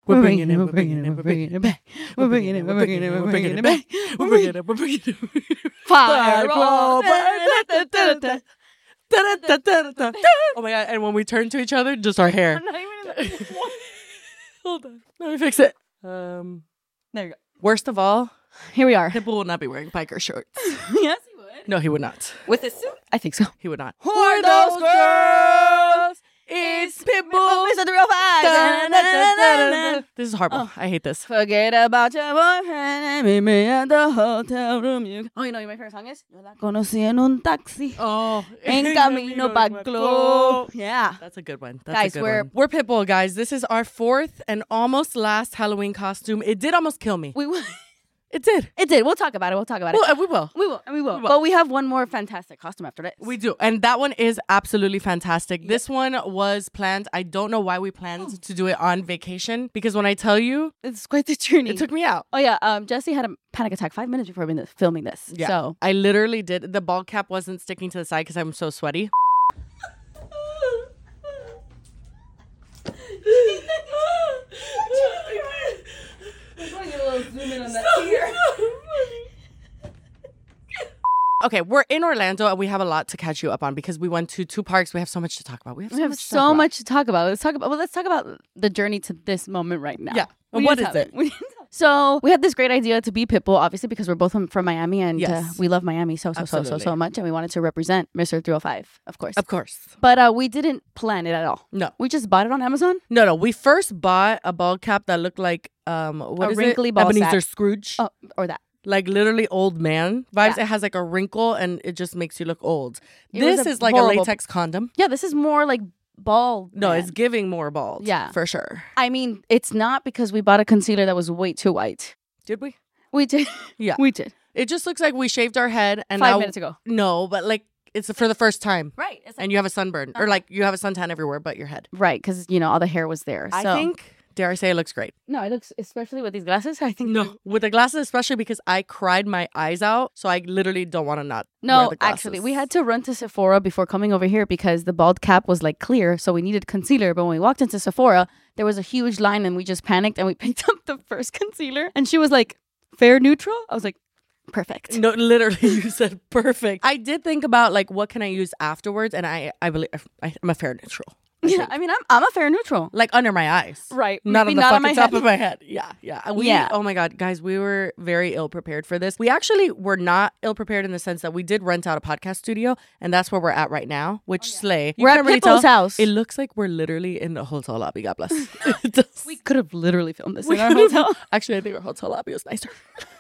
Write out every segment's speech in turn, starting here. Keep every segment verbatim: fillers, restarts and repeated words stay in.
We're bringing it, we're bringing it, we're bringing it back. We're bringing it, we're bringing it, we're bringing it back. We're bringing it, we're bringing it. Fireball. Oh my God. And when we turn to each other, just our hair. I'm not even in the... Hold on. Let me fix it. Um, There you go. Worst of all, Here we are. Pitbull would not be wearing biker shorts. Yes, he would. No, he would not. With his suit? I think so. He would not. Who are those girls? It's Pitbull. Mister three oh five. This is horrible. Oh. I hate this. Forget about your boyfriend and meet me at the hotel room. You... Oh, you know what my favorite song is? Yo la conocí en un taxi. Oh, En camino pa' club. Yeah. That's a good one. That's Guys, a good we're- one. We're Pitbull, guys. This is our fourth and almost last Halloween costume. It did almost kill me. We will. It did. It did. We'll talk about it. We'll talk about it. Well, uh, we will. We will. And we will. We will. But we have one more fantastic costume after this. We do. And that one is absolutely fantastic. Yeah. This one was planned. I don't know why we planned oh. to do it on vacation, because when I tell you, it's quite the journey. It took me out. Oh, yeah. Um, Jesse had a panic attack five minutes before we were filming this. Yeah. So I literally did. The ball cap wasn't sticking to the side because I'm so sweaty. Okay, we're in Orlando and we have a lot to catch you up on because we went to two parks. We have so much to talk about. We have so, we have much, to so talk much to talk about. Let's talk about. Well, let's talk about the journey to this moment right now. Yeah. We What need is to it? tell- we need to tell- So we had this great idea to be Pitbull, obviously, because we're both from, from Miami and uh, Yes. we love Miami so, so, so, so, Absolutely. so much. And we wanted to represent Mister three oh five, of course. Of course. But uh, we didn't plan it at all. No. We just bought it on Amazon. No, no. We first bought a ball cap that looked like um what A is wrinkly it? ball Ebenezer sack. Scrooge. Oh, or that. Like literally old man vibes. Yeah. It has like a wrinkle and it just makes you look old. It was This a is like horrible- a latex condom. Yeah, this is more like bald. No, man. it's giving more bald. Yeah. For sure. I mean, it's not because we bought a concealer that was way too white. Did we? We did. Yeah. We did. It just looks like we shaved our head and Five now, minutes ago. No, but like it's for the first time. Right. It's like, And you have a sunburn. Or Uh-huh. like you have a suntan everywhere but your head. right, because, you know, all the hair was there. I so. think, dare I say, it looks great. No, it looks, especially with these glasses, I think. No, with the glasses, especially because I cried my eyes out. So I literally don't want to not wear No, the glasses. actually, we had to run to Sephora before coming over here because the bald cap was like clear. So we needed concealer. But when we walked into Sephora, there was a huge line and we just panicked and we picked up the first concealer. And she was like, fair neutral? I was like, perfect. No, literally, you said perfect. I did think about like what can I use afterwards, and I, I believe I, I'm a fair neutral. I Yeah, think. I mean, I'm I'm a fair neutral. Like under my eyes, Right. Not on Maybe the not fucking on my top head. of my head. Yeah, yeah. We, Yeah. Oh my god, guys, we were very ill prepared for this. We actually were not ill prepared in the sense that we did rent out a podcast studio, and that's where we're at right now. Which slay. You We're at can't really Pitbull's tell. house. It looks like we're literally in the hotel lobby. God bless. It does. We could have literally filmed this We in our could've- hotel. Actually, I think our hotel lobby was nicer.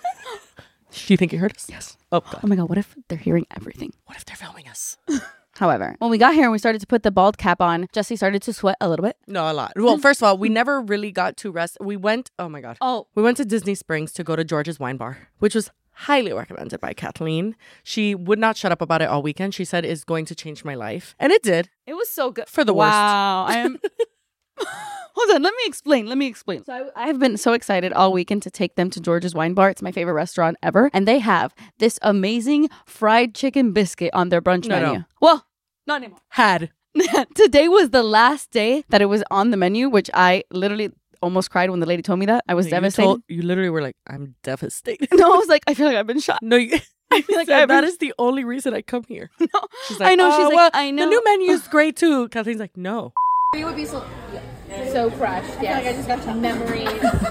Do you think you heard us? Yes. Oh god. Oh my God, what if they're hearing everything? What if they're filming us? However, when we got here and we started to put the bald cap on, Jesse started to sweat a little bit. No, a lot. Well, first of all, we never really got to rest. We went, oh my God. Oh. We went to Disney Springs to go to George's Wine Bar, which was highly recommended by Kathleen. She would not shut up about it all weekend. She said it's going to change my life. And it did. It was so good. For the worst. Wow. I am. Hold on. Let me explain. Let me explain. So I, I have been so excited all weekend to take them to George's Wine Bar. It's my favorite restaurant ever. And they have this amazing fried chicken biscuit on their brunch No, menu. no. Well, not anymore. Had. Today was the last day that it was on the menu, which I literally almost cried when the lady told me that. I was You, devastated. told, you literally were like, I'm devastated. No, I was like, I feel like I've been shot. No, you, I feel like said, I've that been- is the only reason I come here. No, She's I know. "Oh, She's like, well, I know. The new menu is great too. Kathleen's like, no. It would be so, so crushed. Yes. I just got memories.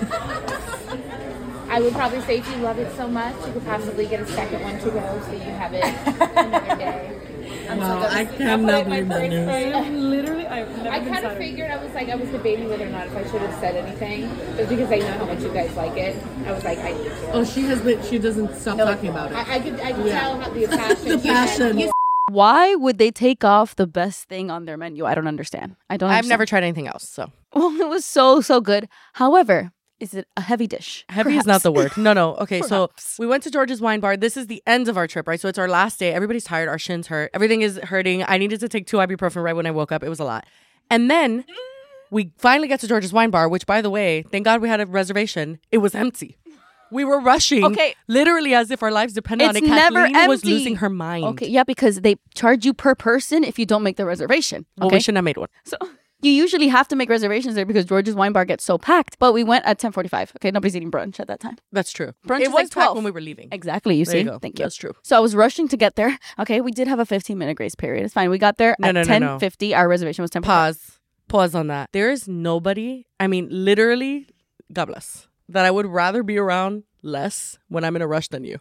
I would probably say if you love it so much, you could possibly get a second one to go so you have it another day. I'm Wow, so I gonna- cannot believe that news. am literally, I've never I been kind of sad. figured, I was like, I was debating whether or not if I should have said anything. But because I know how much you guys like it, I was like, I need to. Oh, she has been, she doesn't stop talking about it. I, I could, I could Yeah. tell how the passion. The she had. passion. You Why would they take off the best thing on their menu? I don't understand. I don't I've understand. never tried anything else, so. Well, it was so, so good. However, is it a heavy dish? Heavy is Perhaps. not the word. No, no. Okay, so Perhaps. we went to George's Wine Bar. This is the end of our trip, right? So it's our last day. Everybody's tired. Our shins hurt. Everything is hurting. I needed to take two ibuprofen right when I woke up. It was a lot. And then we finally get to George's Wine Bar, which, by the way, thank God we had a reservation. It was empty. We were rushing, Okay. literally as if our lives depended on It's it. never Kathleen was empty. losing her mind. Okay, yeah, because they charge you per person if you don't make the reservation. Well, Okay, we shouldn't have made one. so You usually have to make reservations there because George's Wine Bar gets so packed. But we went at ten forty-five. Okay, nobody's eating brunch at that time. That's true. Brunch it is was like packed twelve when we were leaving. Exactly. You There see? you go. Thank you. That's true. So I was rushing to get there. Okay, we did have a fifteen minute grace period. It's fine. We got there No, at no, no, no. ten fifty. Our reservation was ten forty-five. Pause. Pause on that. There is nobody, I mean, literally, God bless, that I would rather be around less when I'm in a rush than you.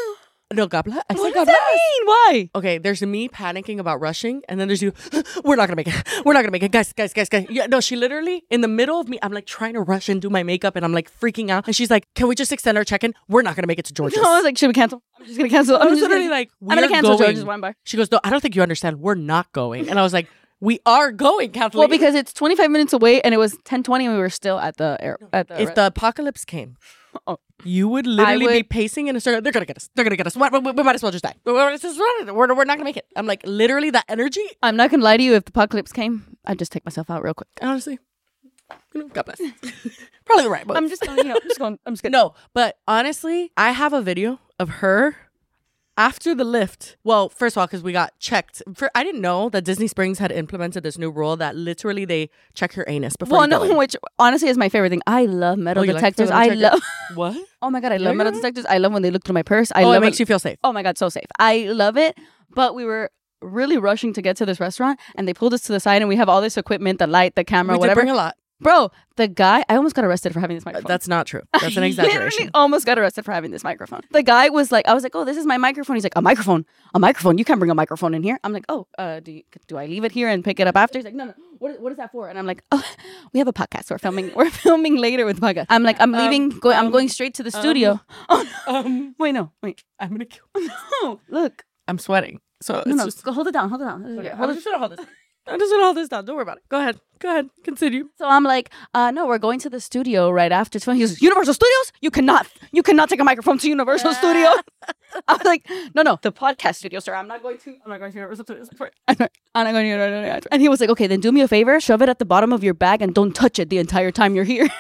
No, God bless. I said What God does bless. that mean? Why? Okay, there's me panicking about rushing, and then there's you. We're not gonna make it. We're not gonna make it, guys, guys, guys, guys. Yeah, no, she literally in the middle of me. I'm like trying to rush and do my makeup, and I'm like freaking out. And she's like, "Can we just extend our check-in? We're not gonna make it to George's." No, I was like, should we cancel? I'm just gonna cancel. I I'm was just literally gonna, like, I'm gonna "We're cancel going." George's Wine Bar. She goes, "No, I don't think you understand. We're not going." And I was like, "We are going, Kathleen." Well, because it's twenty-five minutes away, and it was ten twenty, and we were still at the air. At the if the apocalypse came, Oh. you would literally be would- pacing in a circle. They're gonna get us. They're gonna get us. We, we, we might as well just die. We're, we're, we're not gonna make it. I'm like, literally, that energy. I'm not gonna lie to you. If the apocalypse came, I'd just take myself out real quick. Honestly, you know, God bless. Probably the right. But I'm just, going, you know, I'm just going. I'm just gonna. no, but honestly, I have a video of her after the lift. Well, first of all, because we got checked. For, I didn't know that Disney Springs had implemented this new rule that literally they check your anus before. Well, you go no, in. which honestly is my favorite thing. I love metal Oh, you like detectors. metal I detector? love. What? Oh my god, I Yeah, love metal yeah. detectors. I love when they look through my purse. I Oh, love it makes when- you feel safe. Oh my god, so safe. I love it. But we were really rushing to get to this restaurant, and they pulled us to the side, and we have all this equipment, the light, the camera, We did whatever. bring a lot. Bro, the guy, I almost got arrested for having this microphone. That's not true. That's an I exaggeration. literally almost got arrested for having this microphone. The guy was like, I was like, oh, this is my microphone. He's like, a microphone, a microphone. You can't bring a microphone in here. I'm like, oh, uh, do you, do I leave it here and pick it up after? He's like, no, no. What is, what is that for? And I'm like, oh, we have a podcast. We're filming. We're filming later with the podcast. I'm like, I'm leaving. Um, Go, I'm um, going straight to the studio. oh, no. Um, Wait, no, wait. I'm gonna kill. No, look. I'm sweating. So No, it's no. just. Go hold it down. Hold it down. Okay, Hold I'm it- just gonna hold this. I'm just gonna hold this down. Don't worry about it. Go ahead. Go ahead. Continue. So I'm like, uh, no, we're going to the studio right after. He goes, Universal Studios? You cannot, you cannot take a microphone to Universal Studios. I was like, no, no, the podcast studio, sir. I'm not going to, I'm not going to Universal Studios. I'm not, I'm not going to Universal Studios. And he was like, okay, then do me a favor, shove it at the bottom of your bag and don't touch it the entire time you're here.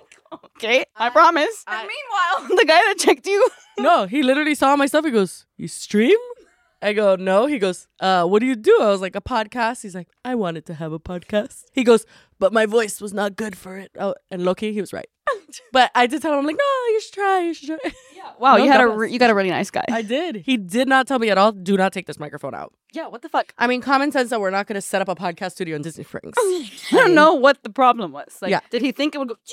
Okay, I promise. I- and meanwhile, the guy that checked you, No, he literally saw my stuff. He goes, "You stream?" I go, "No." He goes, "Uh, what do you do?" I was like, "A podcast." He's like, "I wanted to have a podcast." He goes, "But my voice was not good for it." Oh, and Loki, he was right. But I did tell him, I'm like, "No, you should try. You should try." wow, No, you had a, God re- bless. you got a really nice guy. I did. He did not tell me at all, "Do not take this microphone out." yeah, what the fuck? I mean, common sense that we're not going to set up a podcast studio in Disney Springs. I don't know what the problem was. Like, Yeah. did he think it would go?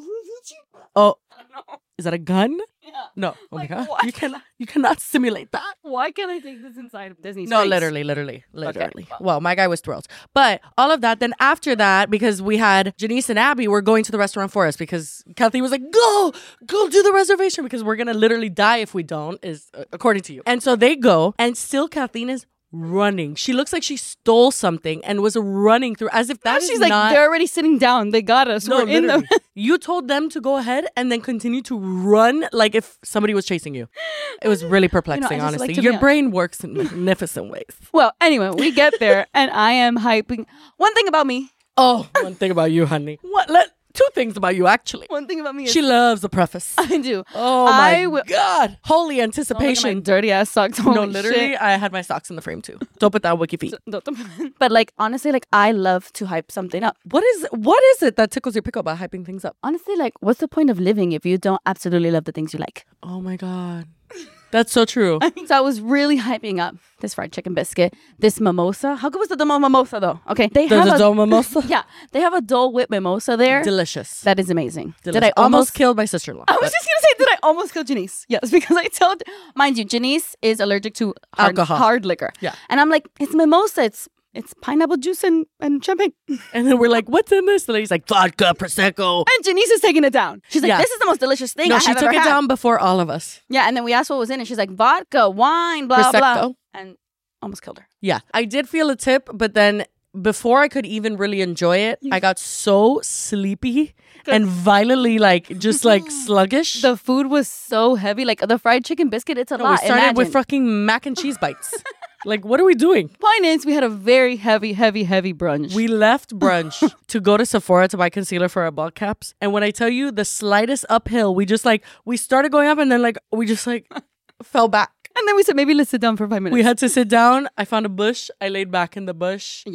Oh, I don't know. is that a gun? Yeah. No. Oh Like, my god. what? You cannot you cannot simulate that. Why can't I take this inside of Disney? No, Springs? literally, literally, literally. well. Well, my guy was thrilled. But all of that, then after that, because we had Janice and Abby were going to the restaurant for us because Kathy was like, go, go do the reservation because we're going to literally die if we don't, is uh, according to you. And so they go, and still Kathleen is running. She looks like she stole something and was running through as if that is She's like, not... they're already sitting down. They got us. No, We're in literally. them. You told them to go ahead and then continue to run like if somebody was chasing you. It was really perplexing, just honestly. like to Your be- brain works in magnificent ways. Well, anyway, we get there and I am hyping. One thing about me. Oh, one thing about you, honey. What? Let two things about you, actually. One thing about me is She loves the preface. I do. Oh my I will- god! Holy Don't look at my anticipation. dirty ass socks. No, Holy literally, shit. I had my socks in the frame too. Don't put that on wiki feet. But like honestly, like I love to hype something up. What is what is it that tickles your pickle about hyping things up? Honestly, like what's the point of living if you don't absolutely love the things you like? Oh my god, that's so true. So I was really hyping up this fried chicken biscuit, this mimosa. How good was the Dole mimosa though? Okay, they There's have a a Dole mimosa. yeah, they have a Dole Whip mimosa there. Delicious. That is amazing. Delicious. Did I almost almost killed my sister-in-law? I was but- just gonna say, did I almost kill Janice? Yes, because I told, mind you, Janice is allergic to hard, Alcohol. hard liquor. Yeah. and I'm like, it's mimosa. It's it's pineapple juice and, and champagne. and then we're like, "What's in this?" The lady's like, "Vodka, prosecco." And Janice is taking it down. She's like, Yeah. this is the most delicious thing No, I she have took ever it had. down before all of us. Yeah, and then we asked what was in it. She's like, vodka, wine, blah blah, Prosecco. and almost killed her. Yeah, I did feel a tip, but then before I could even really enjoy it, I got so sleepy and violently like just like sluggish. The food was so heavy. Like the fried chicken biscuit, it's a No, we lot. started with Imagine. fucking mac and cheese bites. Like, what are we doing? Point is, we had a very heavy, heavy, heavy brunch. We left brunch to go to Sephora to buy concealer for our bald caps. And when I tell you the slightest uphill, we just like, we started going up and then like, we just like fell back. and then we said, maybe let's sit down for five minutes. We had to sit down. I found a bush. I laid back in the bush. yeah.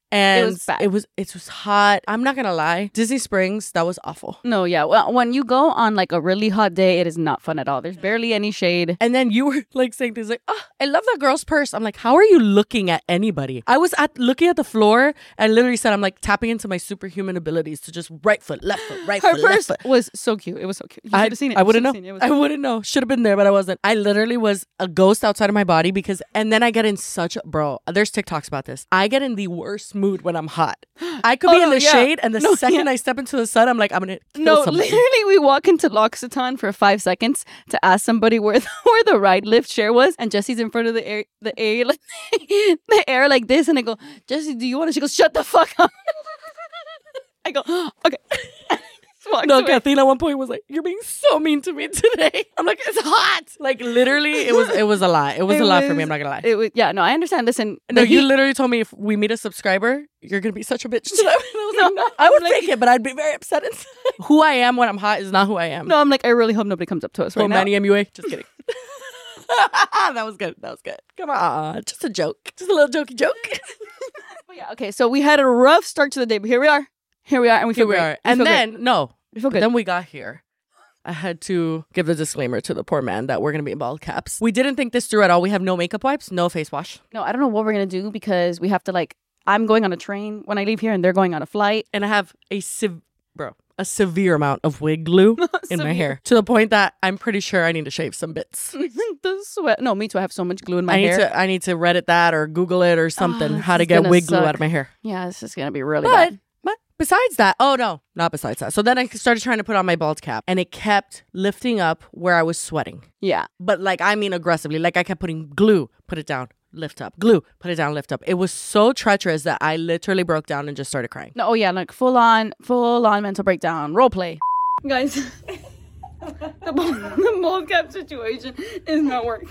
And It was bad. It was, it was hot. I'm not going to lie. Disney Springs, that was awful. No, yeah. Well, when you go on like a really hot day, it is not fun at all. There's barely any shade. And then you were like saying things like, oh, I love that girl's purse. I'm like, how are you looking at anybody? I was at looking at the floor and literally said, I'm like tapping into my superhuman abilities to just right foot, left foot, right Her foot, left purse foot. was so cute. It was so cute. You I, should have seen it. I You wouldn't know. should've seen it. It was I wouldn't know. Should have been there, but I wasn't. I literally was a ghost outside of my body because, and then I get in such a, bro, there's TikToks about this. I get in the worst mood when I'm hot. I could be Oh, in the yeah. shade, and the No, second yeah. I step into the sun, I'm like, I'm going to kill No, somebody. literally, we walk into L'Occitane for five seconds to ask somebody where the, where the ride lift chair was, and Jesse's in front of the air, the air, like the air like this, and I go, Jesse, do you want to? She goes, shut the fuck up. I go, okay. Walks No, away. Kathleen at one point was like, "You're being so mean to me today." I'm like, "It's hot." Like literally, it was it was a lot. It was It a lot for was- me. I'm not gonna lie. It was, yeah, no, I understand. Listen, no, the you heat- literally told me if we meet a subscriber, you're gonna be such a bitch to them. And I was No, like, no, I would like- fake it, but I'd be very upset inside. Who I am when I'm hot is not who I am. No, I'm like, I really hope nobody comes up to us right Oh, now. Manny M U A. Just kidding. That was good. That was good. Come on, just a joke, just a little jokey joke. But yeah, okay, so we had a rough start to the day, but here we are. Here we are, and we Here feel we great. are, We and feel great. then no, we feel good. then we got here. I had to give the disclaimer to the poor man that we're going to be in bald caps. We didn't think this through at all. We have no makeup wipes, no face wash. No, I don't know what we're gonna do because we have to like. I'm going on a train when I leave here, and they're going on a flight. And I have a sev- bro, a severe amount of wig glue in my Severe. hair to the point that I'm pretty sure I need to shave some bits. The sweat. No, me too. I have so much glue in my I need hair. to I need to Reddit that or Google it or something this how to is get gonna wig glue suck. out of my hair. Yeah, this is gonna be really But bad. but besides that, oh no, not besides that. So then I started trying to put on my bald cap and it kept lifting up where I was sweating. Yeah. But like I mean aggressively, like I kept putting glue, put it down, lift up, glue, put it down, lift up. It was so treacherous that I literally broke down and just started crying. No, oh yeah, like full on, full on mental breakdown. Role play. Guys, the, ball, the bald cap situation is not working.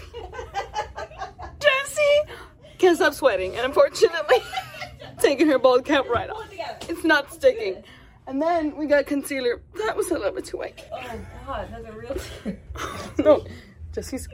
Jessie can't stop sweating, and unfortunately, taking her bald cap right off. It's not sticking. And then we got concealer. That was a little bit too white. Oh God, that's a real. No, Jessie's.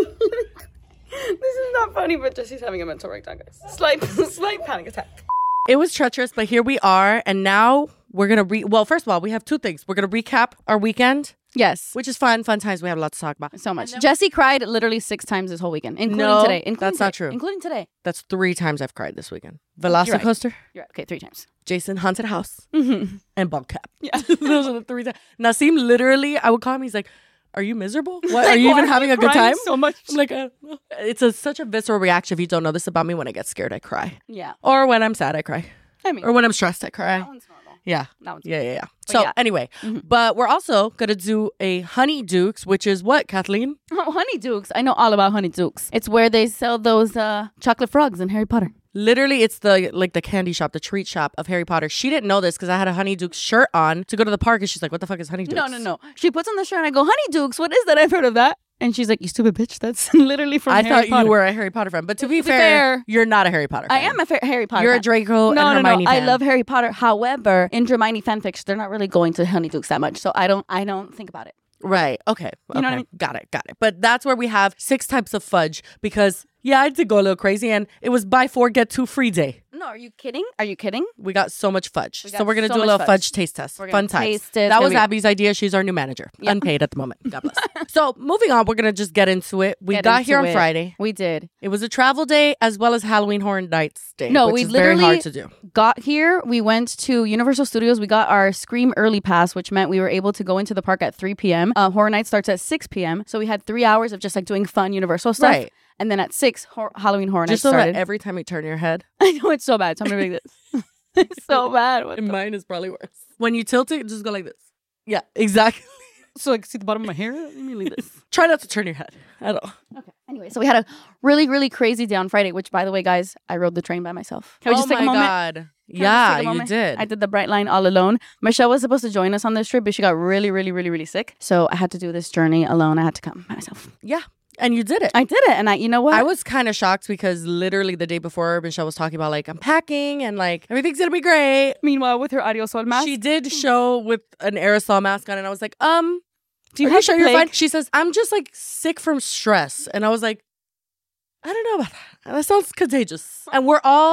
This is not funny, but Jessie's having a mental breakdown, guys. Slight, slight panic attack. It was treacherous, but here we are. And now we're going to re. Well, first of all, we have two things. We're going to recap our weekend, Yes. which is fun. Fun times. We have a lot to talk about. So much. Jessie cried literally six times this whole weekend, including No, today. Including that's today, not true. Including today. That's three times I've cried this weekend. You're right. Velocicoaster, You're right. Okay, three times. Jason Haunted House, Mm-hmm. and bald cap. Yeah. Those are the three times. Nasim literally, I would call him. He's like, "Are you miserable? What, are you even having a good time?" So much. I'm like, uh, it's a, such a visceral reaction. If you don't know this about me, when I get scared, I cry, Yeah. or when I'm sad, I cry, I mean, or when I'm stressed, I cry. that one's normal. Yeah. That one's Yeah, yeah, yeah. But So yeah. anyway, Mhm. but we're also gonna do a Honey Dukes, which is what, Kathleen? Oh, Honey Dukes. I know all about Honey Dukes. It's where they sell those uh, chocolate frogs in Harry Potter. Literally, it's the like the candy shop, the treat shop of Harry Potter. She didn't know this because I had a Honey Dukes shirt on to go to the park, and she's like, "What the fuck is Honey Dukes?" No, no, no. She puts on the shirt and I go, Honey Dukes, what is that? I've heard of that. And she's like, you stupid bitch. That's literally from I Harry thought Potter. you were a Harry Potter fan, but to be To be fair, fair, you're not a Harry Potter fan. I am a fa- Harry Potter You're fan. a Draco No, and no, Hermione no. I fan. love Harry Potter. However, in Hermione fanfics, they're not really going to Honey Dukes that much. So I don't I don't think about it. Right. Okay. You know okay. what I mean? Got it. Got it. But that's where we have six types of fudge because, yeah, I did go a little crazy and it was buy four, get two free day. No, are you kidding? Are you kidding? We got so much fudge. We So got we're going to so do a much little fudge. fudge. taste test. We're Fun gonna times. taste it. It's That gonna was be- Abby's idea. She's our new manager. Yeah. Unpaid at the moment. God bless. So moving on, we're going to just get into it. We Get got into here on it. Friday. We did. It was a travel day as well as Halloween Horror Nights day. No, which we is very literally hard to do. got here. We went to Universal Studios. We got our Scream Early Pass, which meant we were able to go into the park at three p.m. Uh, Horror Night starts at six p.m. So we had three hours of just like doing fun Universal stuff. Right. And then at six, hor- Halloween Horror Night Just so started. that every time you turn your head, I know it's so bad. So I'm going to make this. It's so bad. What and the- mine is probably worse. When you tilt it, just go like this. Yeah, exactly. So like see the bottom of my hair? Let me leave this. Try not to turn your head at all. Okay. Anyway, so we had a really, really crazy day on Friday, which by the way, guys, I rode the train by myself. Can we just oh take my a moment? God. Can I just Yeah, take a you moment? did. I did the Bright Line all alone. Michelle was supposed to join us on this trip, but she got really, really, really, really sick. So I had to do this journey alone. I had to come by myself. Yeah, and you did it. I did it. And I, you know what? I was kind of shocked because literally the day before, Michelle was talking about like, I'm packing and like, everything's going to be great. Meanwhile, with her aerosol mask. She did show with an aerosol mask on and I was like, um, Do you are have you sure the you're plague? fine? She says, I'm just like sick from stress. And I was like, I don't know about that. That sounds contagious. And we're all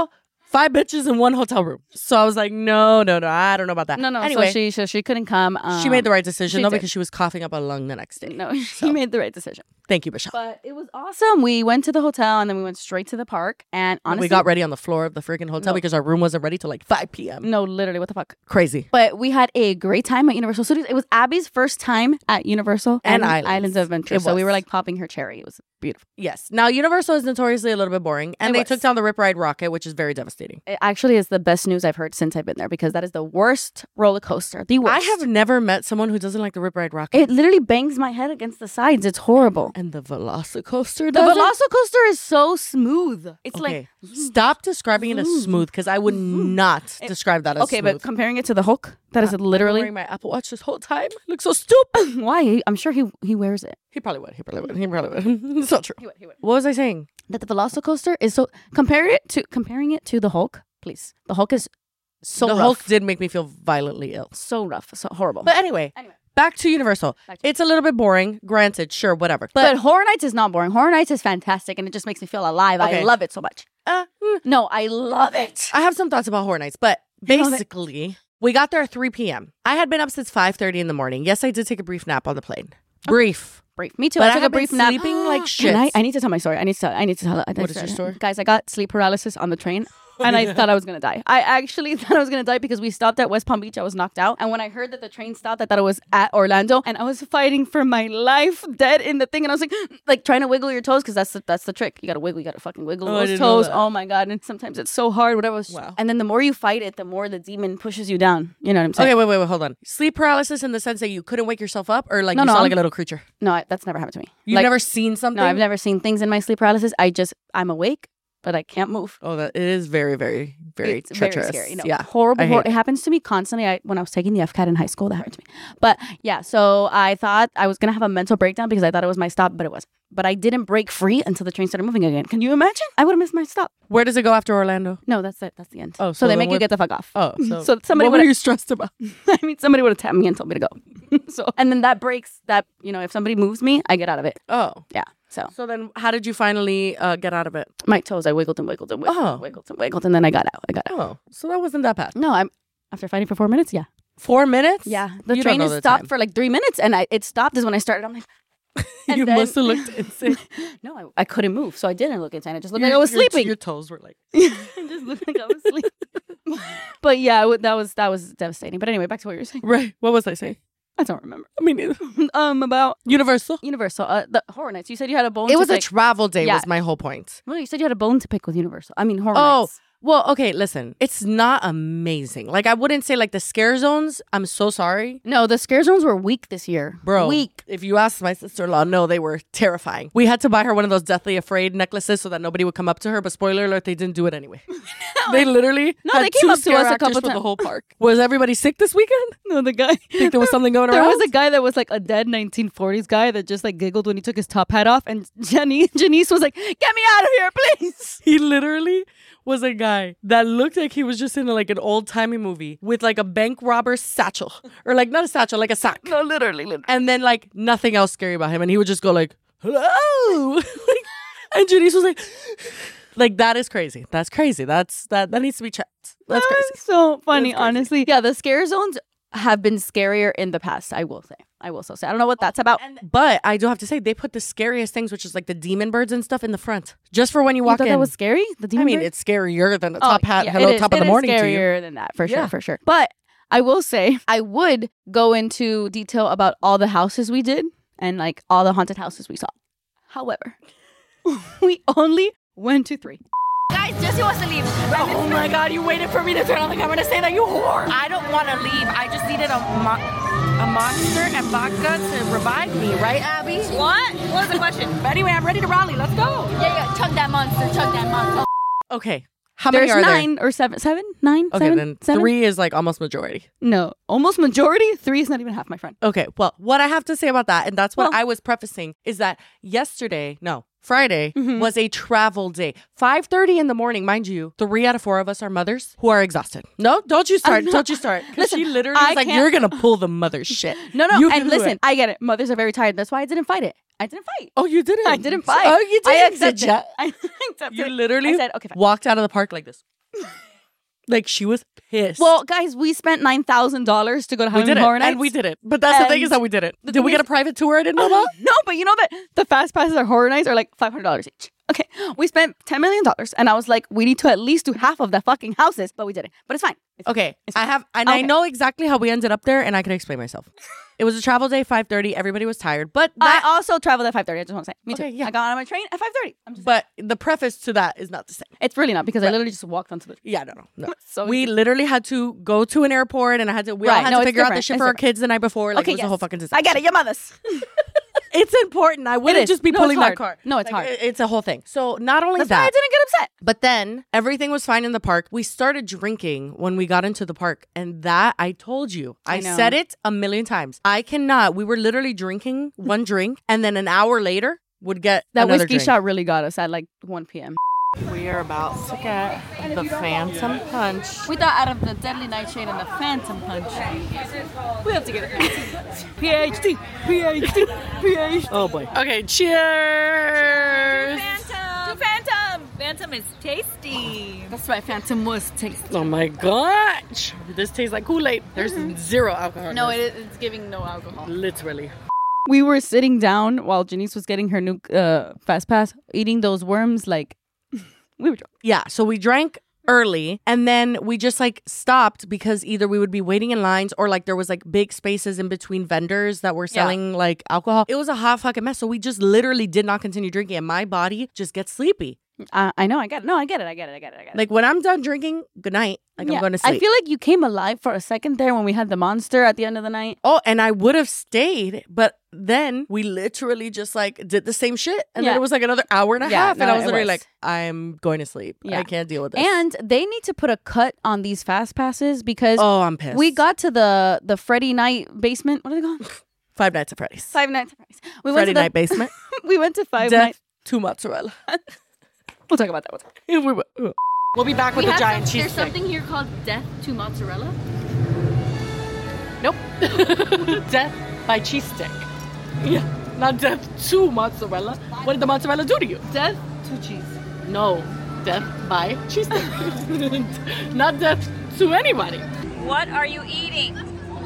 Five bitches in one hotel room. So I was like, no, no, no. I don't know about that. No, no. Anyway, so she so she couldn't come. Um, she made the right decision, she though, did. because she was coughing up a lung the next day. No, she So. made the right decision. Thank you, Michelle. But it was awesome. We went to the hotel and then we went straight to the park. And honestly, we got ready on the floor of the freaking hotel No. because our room wasn't ready till like five p.m. no, literally, what the fuck? Crazy. But we had a great time at Universal Studios. It was Abby's first time at Universal And Islands. of Adventure. It So we was. were like popping her cherry. It was beautiful. Yes. Now, Universal is notoriously a little bit boring, and It they was. took down the Rip Ride Rocket, which is very devastating. It actually is the best news I've heard since I've been there because that is the worst roller coaster. The worst. I have never met someone who doesn't like the Rip Ride Rocket. It literally bangs my head against the sides. It's horrible. and the Velocicoaster The doesn't? Velocicoaster is so smooth. It's Okay. like Stop describing it as smooth, because I would not describe that as okay, smooth. but comparing it to the Hulk, that is I'm literally wearing my Apple Watch this whole time. It looks so stupid. why. I'm sure he he wears it. He probably would. He probably would. He probably would. It's not true. He would. He would. What was I saying? That the Velocicoaster is so compare it to comparing it to the Hulk. Please, the Hulk is so the rough. Hulk did make me feel violently ill. so rough, so horrible. But anyway, Anyway. back to Universal. Back to- It's a little bit boring. Granted, sure, whatever. But, But, Horror Nights is not boring. Horror Nights is fantastic, and it just makes me feel alive. I Okay. love it so much. uh, mm, No, I love it. I have some thoughts about Horror Nights. But You know that- basically, we got there at three p.m. I had been up since five thirty in the morning. Yes, I did take a brief nap on the plane. Brief. Brief. Me too. But I I took a have been brief nap. sleeping like Can I, shit. I need to tell my story. I need to tell. I need to tell. I need What to is your tell- story? Guys? I got sleep paralysis on the train, and I thought I was gonna die. I actually thought I was gonna die because we stopped at West Palm Beach. I was knocked out, and when I heard that the train stopped, I thought it was at Orlando, and I was fighting for my life, dead in the thing, and I was like, like trying to wiggle your toes because that's the, that's the trick. You gotta wiggle. You gotta fucking wiggle Oh, I those didn't know toes. that. Oh my god! And sometimes it's so hard. Whatever. Wow. And then the more you fight it, the more the demon pushes you down. You know what I'm saying? Okay, wait, wait, wait, hold on. Sleep paralysis in the sense that you couldn't wake yourself up, or like No, you no, saw I'm- like a little creature? No, I, that's never happened to me. You've Like, never seen something? No, I've never seen things in my sleep paralysis. I just I'm awake, but I can't move. Oh, that it is very, very, very It's treacherous. very scary. No, Yeah, horrible. I hate hor- it. it happens to me constantly. I when I was taking the F C A T in high school, that happened to me. But yeah, so I thought I was gonna have a mental breakdown because I thought it was my stop, but it wasn't. But I didn't break free until the train started moving again. Can you imagine? I would have missed my stop. Where does it go after Orlando? No, that's it. That's the end. Oh, so, so they then make you what- get the fuck off. Oh, so, So somebody what were would've- you stressed about? I mean, somebody would have tapped me and told me to go. So and then that breaks that. You know, if somebody moves me, I get out of it. Oh, Yeah. So so then how did you finally uh, get out of it? my toes, I wiggled and wiggled and wiggled, Oh. and wiggled and wiggled, and then I got out. I got out. Oh, so that wasn't that bad. No, I'm after fighting for four minutes. Yeah. Four minutes? Yeah, the You don't train know is the stopped time. for like three minutes, and I, it stopped is when I started. I'm like, and you then- must have looked insane. no, I, I couldn't move, so I didn't look insane. I just looked like I was Your- sleeping. Your toes were like. I just looked like I was sleeping. But yeah, it wa- that was that was devastating. But anyway, back to what you were saying. Right. What was I saying? I don't remember. I mean, um, about Universal. Universal, uh, the Horror Nights. You said you had a bone. It to was a pick. travel day. Yeah. Was my whole point. Well, you said you had a bone to pick with Universal. I mean, Horror Oh, Nights. well, okay. Listen, it's not amazing. Like I wouldn't say like the scare zones. I'm so sorry, No, the scare zones were weak this year, bro. Weak. If you ask my sister-in-law, no, they were terrifying. We had to buy her one of those deathly afraid necklaces so that nobody would come up to her. But spoiler alert, they didn't do it anyway. They literally No, had they came two up to scare us a actors couple for the times. whole park. Was everybody sick this weekend? No, the guy. Think there was something going There around? was a guy that was like a dead nineteen forties guy that just like giggled when he took his top hat off, and Jenny Janice was like, "Get me out of here, please!" He literally was a guy that looked like he was just in like an old timey movie with like a bank robber satchel, or like not a satchel, like a sack, No, literally, literally. and then like nothing else scary about him, and he would just go like, "Hello," Like, and Janice was like, "Like that is crazy. That's crazy. That's that that needs to be checked. That's crazy." So funny, That's crazy. honestly. Yeah, the scare zones have been scarier in the past. I will say. I will so say. I don't know what that's about. But I do have to say they put the scariest things, which is like the demon birds and stuff, in the front, just for when you You walk thought in. that was scary? The I demon mean, bird? it's scarier than the Oh, top hat. yeah, Hello, it is- top of it the is morning to you. scarier than that, for Yeah. sure, for sure. But I will say, I would go into detail about all the houses we did and like all the haunted houses we saw. However, we only went to three. Guys, Jesse wants to leave. Oh my God! You waited for me to turn on the camera to say that, you whore. I don't want to leave. I just needed a mo- a monster and vodka to revive me, right, Abby? What? What was the question? But anyway, I'm ready to rally. Let's go. Yeah, yeah. Chug that monster. Chug that monster. Okay, how There's many are nine or seven, seven, nine, there? Okay, seven, then seven? three is like almost majority. No, almost majority. Three is not even half, my friend. Okay, well, what I have to say about that, and that's what Well- I was prefacing, is that yesterday, no, Friday Mhm. was a travel day. five thirty in the morning, mind you, three out of four of us are mothers who are exhausted. No, don't you start. I'm not- Don't you start. Because Listen, she literally I was like, can't- you're going to pull the mother shit. No, no, You and can do listen, it. I get it. Mothers are very tired. That's why I didn't fight it. I didn't fight. Oh, you didn't? I didn't fight. Oh, you I didn't? accepted Did ya? it. I accepted You it. literally I said, okay, fine. walked out of the park like this. Like, she was pissed. Well, guys, we spent nine thousand dollars to go to we Halloween did it. Horror Nights. And we did it. But that's the thing is that we did it. the Did we thing get a is- private tour? I didn't know about? No, but you know that the fast passes at Horror Nights are like five hundred dollars each. Okay, we spent ten million dollars, and I was like, we need to at least do half of the fucking houses, but we didn't. But it's fine. It's fine. Okay, It's I fine. have, and I Okay. know exactly how we ended up there, and I can explain myself. It was a travel day, five thirty. Everybody was tired, but that, I also traveled at five thirty. I just want to say, me Okay, too. yeah. I got on my train at five thirty. I'm just. but the preface to that is not the same. It's really not because I literally just walked onto the. Yeah, no, no, no. So we literally had to go to an airport, and I had to. We all Right, had no, to it's figure out the different. shit It's for our different. kids the night before. Like Okay, it was yes. a whole fucking disaster. I get it. Your mothers. It's important. I wouldn't is. just be No, it's pulling my hard. car. No, it's Like, hard. it- It's a whole thing. So not only That's why I that, didn't get upset. but then everything was fine in the park. We started drinking when we got into the park. And that, I told you, I, I know. said it a million times. I cannot. We were literally drinking one drink. And then an hour later would get That another whiskey drink. shot really got us at like one p.m. We are about to get the Phantom Punch. We thought out of the Deadly Nightshade and the Phantom Punch, we have to get a Phantom Punch. PhD, PhD, PhD. Oh boy. Okay, cheers. Phantom. Phantom. Phantom is tasty. That's right, Phantom was tasty. Oh my gosh. This tastes like Kool-Aid. There's zero alcohol. in No, this. it, it's giving no alcohol. Literally. We were sitting down while Janice was getting her new uh, fast pass, eating those worms like we were drunk. Yeah, so we drank early and then we just like stopped because either we would be waiting in lines or like there was like big spaces in between vendors that were selling like alcohol. It was a hot fucking mess. So we just literally did not continue drinking and my body just gets sleepy. Uh, I know, I get it. No, I get it. I get it. I get it. I get it. Like when I'm done drinking, good night. Like I'm Yeah. going to sleep. I feel like you came alive for a second there when we had the monster at the end of the night. Oh, and I would have stayed, but then we literally just like did the same shit. And then Yeah. it was like another hour and a Yeah, half. And no, I was it literally was. like, I'm going to sleep. Yeah. I can't deal with this. And they need to put a cut on these fast passes because oh, I'm pissed. we got to the the Freddy night basement. What are they called? Five Nights at Freddy's. Five Nights at Freddy's. We Friday went to the, night basement. we went to Five Death Nights. to mozzarella. We'll talk about that. We'll, talk. We will. We'll be back with We the have giant some- cheese There's stick. something here called Death to Mozzarella. Nope. Death by cheese stick. Yeah. Not death to mozzarella. What did the mozzarella do to you? Death to cheese. No. Death by cheese stick. Not death to anybody. What are you eating?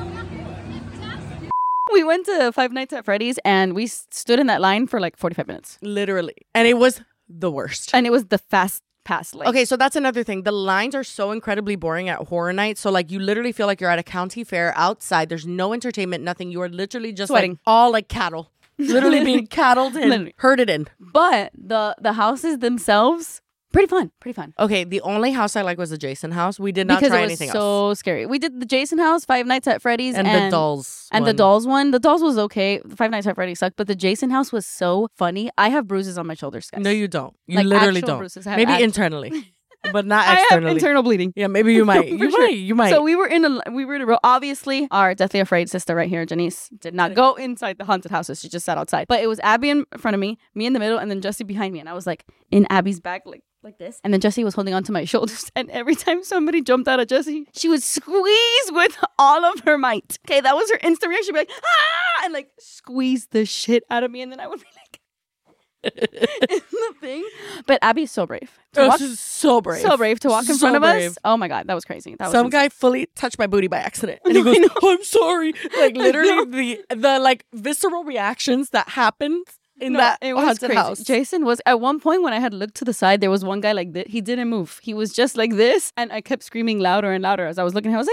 We went to Five Nights at Freddy's and we s- stood in that line for like forty-five minutes. Literally. And it was the worst. And it was the fast pass line. Okay, so that's another thing. The lines are so incredibly boring at Horror Nights. So, like, you literally feel like you're at a county fair outside. There's no entertainment, nothing. You are literally just Sweating. like all like cattle. Literally being cattled and Literally. herded in. But the the houses themselves, pretty fun. Pretty fun. Okay, the only house I like was the Jason house. We did not because try it was anything so else. scary. We did the Jason house, Five Nights at Freddy's, And, and, the dolls. And the one. dolls one. The dolls was okay. The Five Nights at Freddy's sucked, but the Jason house was so funny. I have bruises on my shoulders, guys. No, you don't. You Like literally actual don't. bruises. I have Maybe act- internally, but not I have externally. internal bleeding. Yeah, maybe you might. For You sure. might. You might. So we were in a we were in a row. Obviously, our deathly afraid sister right here, Janice, did not go inside the haunted houses. She just sat outside. But it was Abby in front of me, me in the middle, and then Jessie behind me. And I was like in Abby's back, like like this. And then Jessie was holding onto my shoulders. And every time somebody jumped out at Jessie, she would squeeze with all of her might. Okay, that was her instant reaction. She'd be like, ah, and like squeeze the shit out of me, and then I would be like. in the thing, but Abby's so brave. To Oh, walk- she's so brave. so brave to walk in So front of brave. us. Oh my god, that was crazy. That was Some insane. guy fully touched my booty by accident, and he No, I goes, know. "Oh, I'm sorry." Like literally, the the like visceral reactions that happened in No, that it was haunted crazy. house. Jason was at one point when I had looked to the side, there was one guy like this. He didn't move. He was just like this, and I kept screaming louder and louder as I was looking at him. I was like,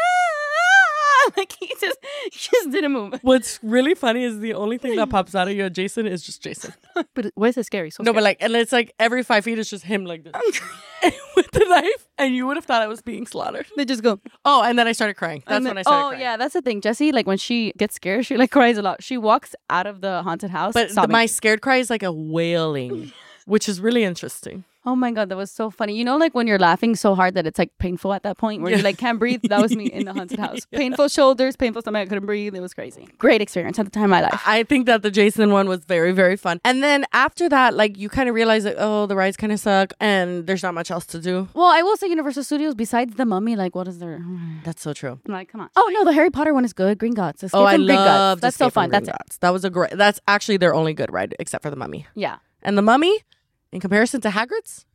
ah, like he just, he just didn't move. What's really funny is the only thing that pops out of you, Jason, is just Jason. But it- why is it scary? So No, but scary. like, and it's like every five feet is just him like this with the knife, and you would have thought I was being slaughtered. they just go. Oh, and then I started crying. That's and when then- I started Oh crying. yeah, that's the thing. Jessie, like when she gets scared, she like cries a lot. She walks out of the haunted house, But the, sobbing. my scared cry is like a wailing, which is really interesting. Oh my god, that was so funny. You know, like when you're laughing so hard that it's like painful at that point where you Yeah. like can't breathe. That was me in the haunted house. Painful shoulders, painful stomach. I couldn't breathe. It was crazy. Great experience at the time of my life. I think that the Jason one was very, very fun. And then after that, like you kind of realize that, oh, the rides kind of suck and there's not much else to do. Well, I will say Universal Studios, besides the Mummy, like what is there? That's so true. I'm like, come on. Oh no, the Harry Potter one is good. Green Gots. Escape Oh, I from Green Gots. love That's so fun. That's it. That was a great. That's actually their only good ride, except for the Mummy. Yeah. And the Mummy, in comparison to Hagrid's,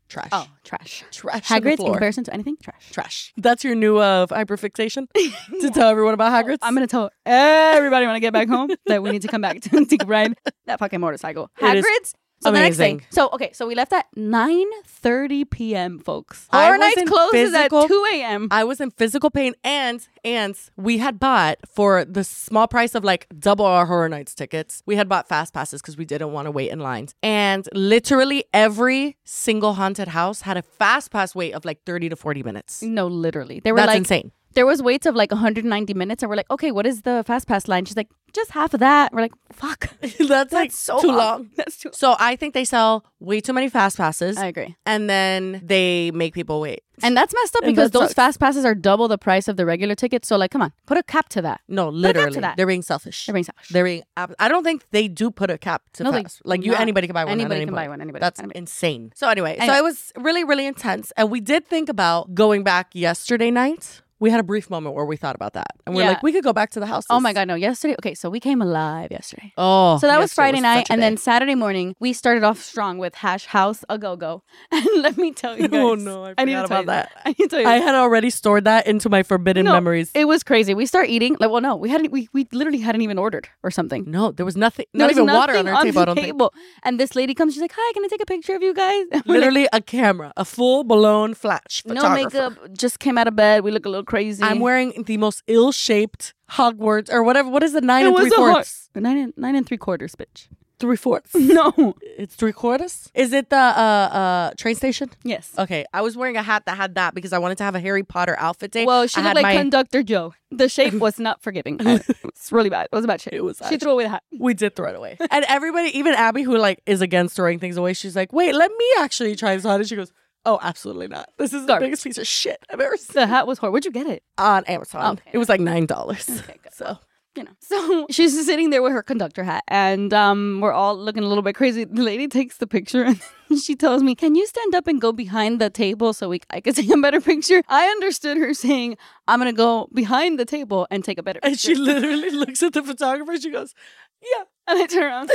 Trash. Oh, trash. Trash on the Hagrid's in floor. comparison to anything? Trash. Trash. That's your new uh, hyperfixation to tell everyone about Hagrid's? I'm going to tell everybody when I get back home that we need to come back to, to ride that fucking motorcycle. It is Hagrid's. So the next amazing. thing. So, okay. So we left at nine thirty p.m., folks. I Horror was Nights in closes physical- at two a.m. I was in physical pain, and and we had bought for the small price of like double our Horror Nights tickets. We had bought fast passes because we didn't want to wait in lines. And literally every single haunted house had a fast pass wait of like thirty to forty minutes. No, literally. They were That's like, insane. there was waits of like one hundred ninety minutes, and we're like, okay, what is the fast pass line? She's like, just half of that. We're like, fuck. That's, like so too long. long. That's too. So I think they sell way too many fast passes, I agree. and then they make people wait. And that's messed up And because that those sucks. fast passes are double the price of the regular ticket. So like, come on, put a cap to that. No, cap to literally, that. they're being selfish. They're being selfish. They're being. ab- I don't think they do put a cap to No, they fast. Like do you, not. anybody can buy one. at Anybody any can buy point. one, anybody- That's anybody. insane. So anyway, so Anyway. it was really, really intense, and we did think about going back yesterday night. We had a brief moment where we thought about that, and we're Yeah. like, we could go back to the house. Oh my God, no. Yesterday. Okay, so we came alive yesterday. Oh, So that was yesterday Friday night. such a And day. then Saturday morning, we started off strong with Hash House a Go Go. And let me tell you guys. Oh, no, I need to forgot tell about you that. I need to tell you. I had already stored that into my forbidden No, memories. It was crazy. We start eating. Like, well, no, we hadn't. We, we literally hadn't even ordered or something. no, there was nothing. There Not was even water on nothing our table. I the don't think. table. And this lady comes. She's like, "Hi, can I take a picture of you guys?" And we're Literally a camera, a full blown flash like, no photographer. makeup. Just came out of bed. We look a little crazy. I'm wearing the most ill-shaped Hogwarts or whatever. What is the nine It and was three a hot- fourths? nine and nine and three quarters, bitch. Three fourths. No. It's three quarters. Is it the uh uh train station? Yes. Okay, I was wearing a hat that had that because I wanted to have a Harry Potter outfit day. Well, she I looked had like my- Conductor Joe. The shape was not forgiving. It's really bad. It was a bad shape. It was She bad. threw away the hat. We did throw it away, and everybody, even Abby, who like is against throwing things away, she's like, "Wait, let me actually try this on." And she goes, "Oh, absolutely not. This is the Garbage. biggest piece of shit I've ever seen The hat was horrible. Where'd you get it? on Amazon." Okay. It was like nine dollars. Okay, good. So You know. So she's sitting there with her conductor hat, and um, we're all looking a little bit crazy. The lady takes the picture, and she tells me, "Can you stand up and go behind the table so we I can take a better picture?" I understood her saying, "I'm gonna go behind the table and take a better and picture." she literally looks at the photographer. She goes, "Yeah." And I turn around.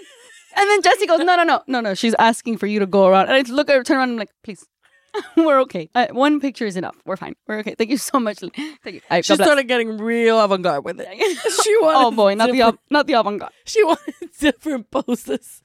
And then Jessie goes, no, no, no, no, no. She's asking for you to go around. And I look at her, turn around, and I'm like, please. We're okay. Uh, one picture is enough. We're fine. We're okay. Thank you so much. Thank you. I, She God bless. started getting real avant-garde with it. She wanted Oh boy, not the different- av- not the avant-garde. She wanted different poses.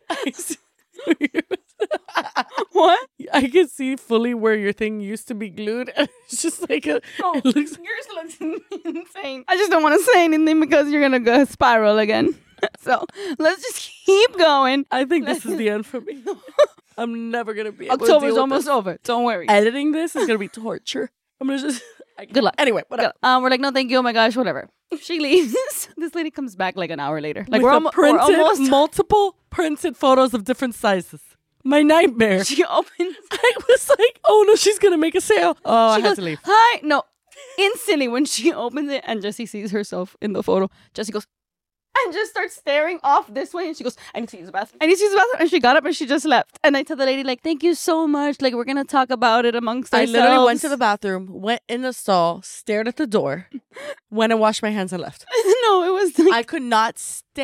What? I can see fully where your thing used to be glued. It's just like a, Oh, it looks. yours looks insane. I just don't want to say anything because you're gonna go spiral again. So let's just keep going. I think this is the end for me. I'm never gonna be. Able to October's deal with almost this. over. Don't worry. Editing this is gonna be torture. I'm gonna just. I, Good luck. Anyway, whatever. Um, we're like, no, thank you. Oh my gosh, whatever. She leaves. This lady comes back like an hour later. Like With we're, the almo- we're printed, almost. multiple printed photos of different sizes. My nightmare. She opens. I was like, oh no, she's gonna make a sale. Oh, I She had goes, to leave. hi. No, instantly when she opens it and Jessie sees herself in the photo, Jessie goes and just starts staring off this way. And she goes, I need to use the bathroom. I need to use the bathroom. And she got up and she just left. And I tell the lady, like, thank you so much. Like, we're going to talk about it amongst I ourselves. literally went to the bathroom, went in the stall, stared at the door, went and washed my hands and left. No, it was like, I could not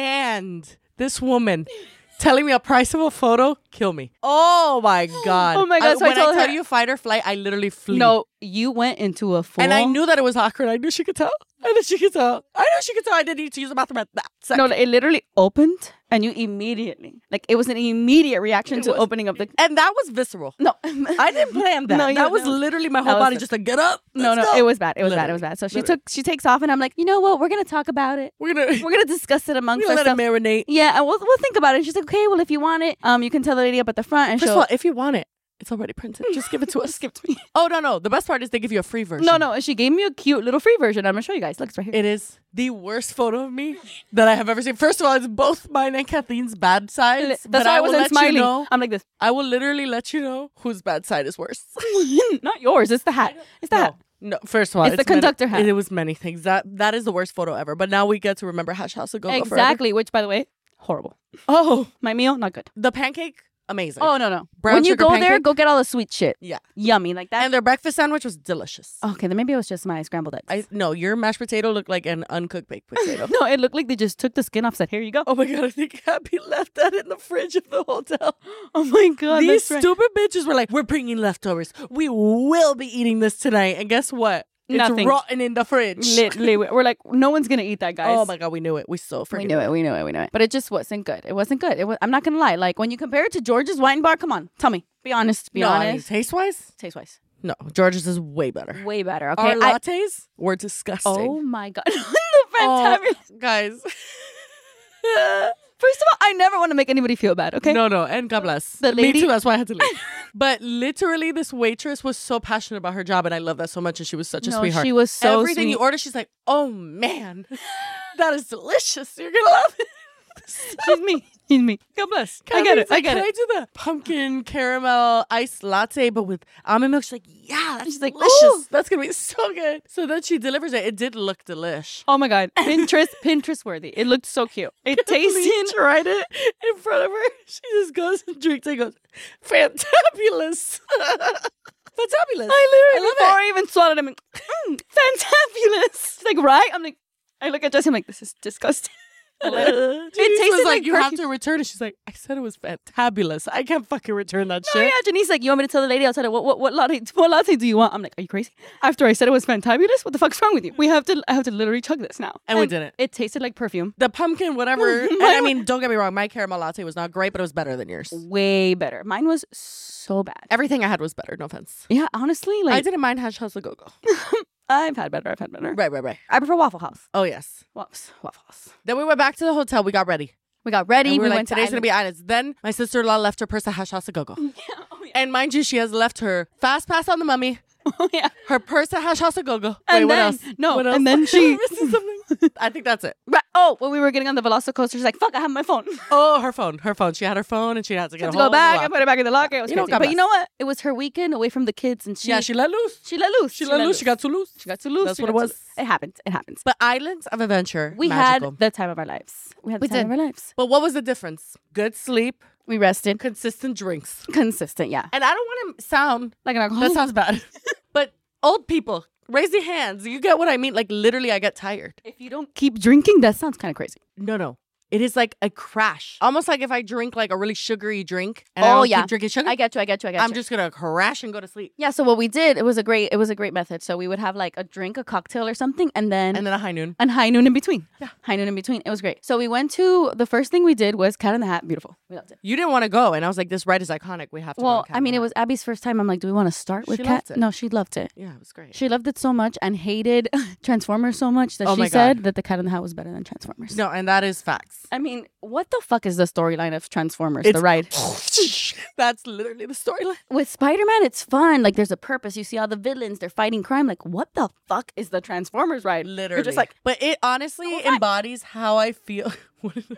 stand this woman telling me a price of a photo. Kill me. Oh my god. Oh my God, so I when told I tell her- you fight or flight, I literally flee. no, you went into a full. And I knew that it was awkward. I knew she could tell. I knew she could tell. I knew she could tell I didn't need to use the bathroom at that second. No, it literally opened and you immediately, like, it was an immediate reaction It to was. opening up the. And that was visceral. No. I didn't plan that. No, you- that was no. literally my That whole was body the- just like, get up. No, let's no, go. it was bad. It was bad. It Literally. was bad. So she Literally. took, she takes off, and I'm like, you know what? We're gonna talk about it. We're gonna We're gonna discuss it amongst we're gonna let ourselves. it marinate. Yeah, and we'll we'll think about it. And she's like, okay, well, if you want it, um, you can tell the lady up at the front, and First she'll of all, if you want it, it's already printed. Just give it to us. skip to me. Oh no, no. The best part is they give you a free version. No, no, and she gave me a cute little free version. I'm gonna show you guys. Look, it's right here. It is the worst photo of me that I have ever seen. First of all, it's both mine and Kathleen's bad sides. That's but why I will wasn't let smiling. You know, I'm like this. I will literally let you know whose bad side is worse. Not yours. It's the hat. It's the hat. No, first of all, It's the many- conductor hat. It was many things. That that is the worst photo ever. But now we get to remember Hash House of Go-Go forever. Exactly. Which, by the way, horrible. Oh, My meal, not good. the pancake amazing. Oh no no. Brown when you sugar go there, pancake? go get all the sweet shit. Yeah. Yummy like that. And their breakfast sandwich was delicious. Okay, then maybe it was just my scrambled eggs. I no, your mashed potato looked like an uncooked baked potato. no, it looked like they just took the skin off. Said, "Here you go." Oh my god, I think Abby left that in the fridge of the hotel. Oh my god, These that's right. stupid bitches were like, "We're bringing leftovers. We will be eating this tonight." And guess what? It's Nothing. rotten in the fridge. Literally, we're like, no one's gonna eat that, guys. Oh my god, we knew it. We so freaking We knew it. We knew it. We knew it. But it just wasn't good. It wasn't good. It was. I'm not gonna lie. Like when you compare it to George's wine bar, come on, tell me. Be honest. Be no, I mean, honest. taste wise, Taste wise, no. George's is way better. way better. Okay. Our I- lattes were disgusting. oh my god, the Oh, fantabulous. guys. First of all, I never want to make anybody feel bad. Okay. No, no, and God bless. The Me lady- too. That's why I had to leave. But literally, this waitress was so passionate about her job, and I love that so much. And she was such a No, sweetheart. she was so Everything sweet. you order, she's like, "Oh man, that is delicious. You're gonna love it." She's me. She's me. God bless. I Abby's get it. I like, get Can it. I do the pumpkin caramel iced latte, but with almond milk? She's like, "Yeah, that's She's like, delicious. "Ooh." That's gonna be so good." So then she delivers it. It did look delish. Oh my god, Pinterest, Pinterest worthy. It looked so cute. It Lee tasted. tried it in front of her. She just goes and drinks and goes, "Fantabulous." Fantabulous. I literally love before it. I even swallowed them, mm, fantabulous. She's like, right? I'm like, I look at Jessie. I'm like, this is disgusting. It tasted was like, like you have perfume. to return it. She's like, "I said it was fantabulous. I can't fucking return that Oh shit." yeah, Janice's like, you want me to tell the lady outside what what what latte what latte do you want? I'm like, are you crazy? After I said it was fantabulous, what the fuck's wrong with you? We have to I have to literally chug this now. And we didn't. It tasted like perfume. The pumpkin, whatever. And I mean, don't get me wrong. My caramel latte was not great, but it was better than yours. Way better. Mine was so bad. Everything I had was better. No offense. Yeah, honestly, like I didn't mind Hash House of Go-Go. I've had better. I've had better. Right, right, right. I prefer Waffle House. Oh, yes. Waffles. Waffle House. Then we went back to the hotel. We got ready. We got ready. And we were like, went today's to going to be Islands. Then my sister-in-law left her purse at Hash House of Go-Go. Yeah, oh yeah. And mind you, she has left her Fast Pass on the Mummy, Oh yeah. her purse at Hash House of Go-Go. Wait, And what then- else? no, What else? and then Am I she- missing something? I think that's it. Right. Oh, when we were getting on the Velocicoaster, she's like, "Fuck, I have my phone." Oh, her phone. Her phone. She had her phone and she had to get Had a to hold go back. of I the put it back in the locker. It was You know, crazy. God But bless. you know what? It was her weekend away from the kids, and she Yeah, she let loose. she let loose. She let loose. She got too loose. She got too loose. That's She what it got too was. loose. It happens. It happens. But Islands of Adventure, We magical. had the time of our lives. We had the We time did. of our lives. But what was the difference? Good sleep, We rested. consistent drinks. Consistent, yeah. And I don't want to sound, Like an alcohol. that sounds bad, but old people, raise your hands. You get what I mean? Like literally, I get tired. If you don't keep drinking, that sounds kind of crazy. No, no. It is like a crash. Almost like if I drink like a really sugary drink and I Oh, don't yeah. keep drinking sugar, I get you. I get you. I get I'm you. just going to crash and go to sleep. Yeah. So what we did, it was a great, it was a great method. So we would have like a drink, a cocktail or something, and then And then a high noon. and high noon in between. Yeah. High noon in between. It was great. So we went to the first thing we did was Cat in the Hat. Beautiful. We loved it. You didn't want to go. And I was like, this ride is iconic. We have to Well, go. on I mean, Cat it was Abby's first time. I'm like, do we want to start with She Cat? loved it. No, she loved it. Yeah, it was great. She loved it so much and hated Transformers so much that Oh she my said God. that the Cat in the Hat was better than Transformers. No, and that is facts. I mean, what the fuck is the storyline of Transformers? It's- the ride That's literally the storyline. with Spider-Man, it's fun. Like, there's a purpose. You see all the villains; they're fighting crime. Like, what the fuck is the Transformers ride? Literally. You're just like, but it honestly Oh, my- embodies how I feel. What is it?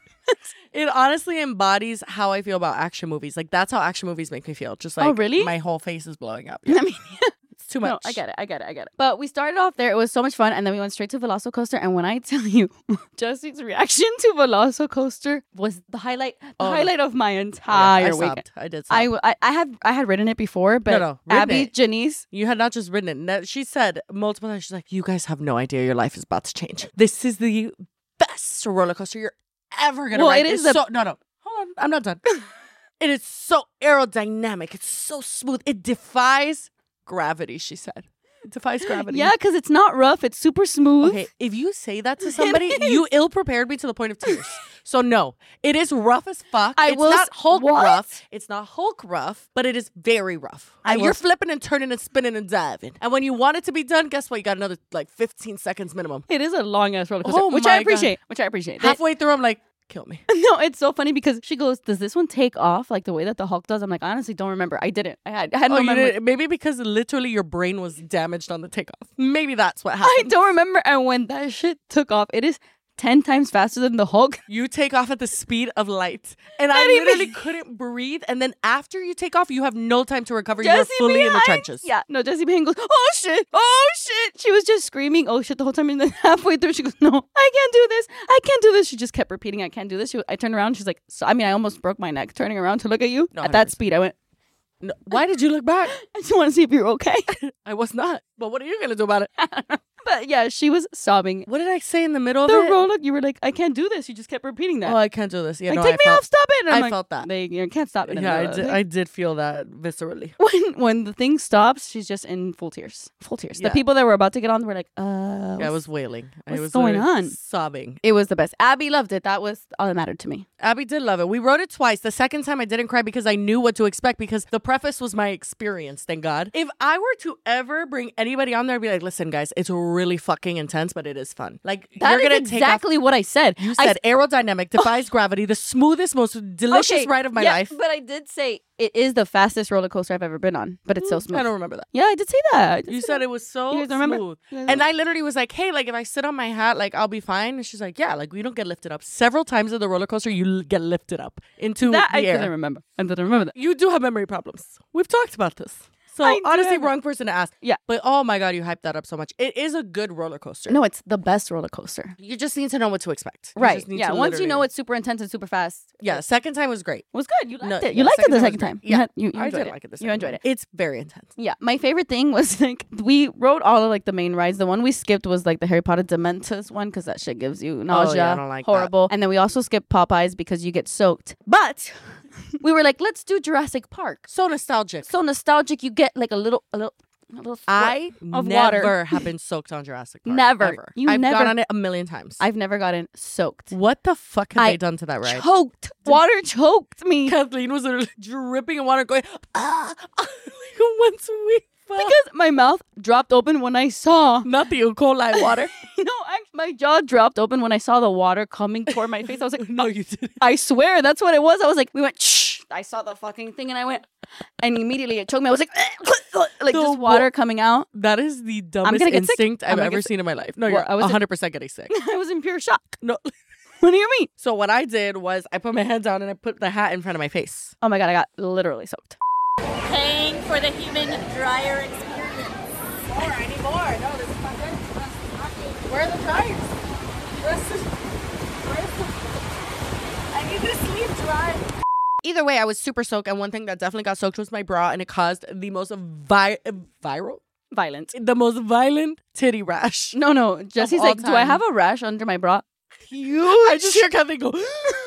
It honestly embodies how I feel about action movies. Like that's how action movies make me feel. Just like Oh, really? my whole face is blowing up. I mean, It's too much. no, I get it. I get it. I get it. But we started off there. It was so much fun, and then we went straight to Velocicoaster. And when I tell you, Jesse's reaction to Velocicoaster was the highlight, the Oh, no. highlight of my Oh, yeah, entire I weekend. sobbed. I did. Sob. I, w- I I have I had written it before, but no, written Abby, it. Janice, You had not just written it. No, she said multiple times. She's like, "You guys have no idea. Your life is about to change. This is the best roller coaster you're ever gonna Well, ride." it is It's the- so no, no. Hold on, I'm not done. It is so aerodynamic. It's so smooth. It defies gravity. She said, "It defies gravity." yeah, because it's not rough. It's super smooth. Okay, if you say that to somebody, you ill prepared me to the point of tears. So no, it is rough as fuck. I it's will not s- Hulk what? rough. It's not Hulk rough, but it is very rough. I And will you're s- flipping and turning and spinning and diving. And when you want it to be done, guess what? You got another like fifteen seconds minimum. It is a long ass roller coaster, Oh which my I God. appreciate. Which I appreciate. They- Halfway through, I'm like, kill me. no, it's so funny because she goes, "Does this one take off like the way that the Hulk does?" I'm like, I honestly don't remember. I didn't. I had, I had Oh, no you memory. didn't, maybe because literally your brain was damaged on the takeoff. Maybe that's what I happened. don't remember. And when that shit took off, it is ten times faster than the Hulk. You take off at the speed of light. And I Eddie literally B- couldn't breathe. And then after you take off, you have no time to recover. Jesse You're fully in the behind- trenches. Yeah, no, Jesse behind goes, oh shit, oh shit. She was just screaming, oh shit, the whole time. And then halfway through, she goes, no, I can't do this. I can't do this. She just kept repeating, I can't do this. She, I turned around. She's like, so, I mean, I almost broke my neck turning around to look at you. No, At one hundred that percent. speed, I went, No, why did you look back? I just want to see if you're okay. I was not. But what are you going to do about it? But yeah, she was sobbing. What did I say in the middle of The it? roll up, you were like, I can't do this. You just kept repeating that. Oh, I can't do this. Yeah, like, no, take I me felt, off, stop it. And I'm I like, felt that. They you can't stop it. in the Yeah, I middle of did, the I thing. did feel that viscerally. When when the thing stops, she's just in full tears. Full tears. Yeah. The people that were about to get on were like, uh Yeah, I was wailing. I what's was going literally on? sobbing. It was the best. Abby loved it. That was all that mattered to me. Abby did love it. We wrote it twice. The second time I didn't cry because I knew what to expect because the preface was my experience, thank God. If I were to ever bring anybody on there, I'd be like, listen, guys, it's really fucking intense, but it is fun. Like, That you're is going to take off. exactly what I said. You I said aerodynamic, defies gravity, the smoothest, most delicious Okay, ride of my yeah, life. But I did say it is the fastest roller coaster I've ever been on, but it's so smooth. I don't remember that. Yeah, I did say that. I did You say said that. it was so You guys remember? smooth. You guys And I literally was like, hey, like if I sit on my hat, like I'll be fine. And she's like, yeah, like we don't get lifted up. Several times in the roller coaster, you l- get lifted up into that the I air. didn't remember. I didn't remember that. You do have memory problems. We've talked about this. So I honestly, did. wrong person to ask. Yeah. But oh my God, you hyped that up so much. It is a good roller coaster. No, it's the best roller coaster. You just need to know what to expect. You Right. just need Yeah. to Once you literally- know it's super intense and super fast. Yeah. Second time was great. It was good. You liked No, it. yeah, You liked it the was second great. time. You Yeah. had- you, you I enjoyed did it. like it the You second enjoyed time. it. It's very intense. Yeah, my favorite thing was like we rode all of like the main rides. The one we skipped was like the Harry Potter Dementos one because that shit gives you nausea. I don't like that. horrible. And then we also skipped Popeyes because you get soaked. But we were like, let's do Jurassic Park. So nostalgic. So nostalgic. You get like a little, a little, a little. squirt I of never water. have been soaked on Jurassic Park. Never. Ever. You I've never- gone on it a million times. I've never gotten soaked. What the fuck have I they done to that ride? Choked. Water choked me. Kathleen was literally dripping in water, going ah, like once we fell. Because my mouth dropped open when I saw. Not the E. coli water. No, I, my jaw dropped open when I saw the water coming toward my face. I was like, No, you didn't. I swear that's what it was. I was like, we went, shh. I saw the fucking thing and I went, and immediately it choked me. I was like, like The just wa- water coming out. That is the dumbest gonna get sick. instinct I'm I've gonna ever get sick. seen in my life. No, Well, you're I was in- one hundred percent getting sick. I was in pure shock. No. What do you mean? So what I did was I put my head down and I put the hat in front of my face. Oh my God, I got literally soaked. Paying for the human dryer experience. More, I need more. No, this is not good. Where are the dryers? Where's the, where's the, I need to sleep dry. Either way, I was super soaked, and one thing that definitely got soaked was my bra, and it caused the most vi- viral, Violent. the most violent titty rash. No, no. Jesse's all like, do I time. have a rash under my bra? Huge. I just hear Kathleen go,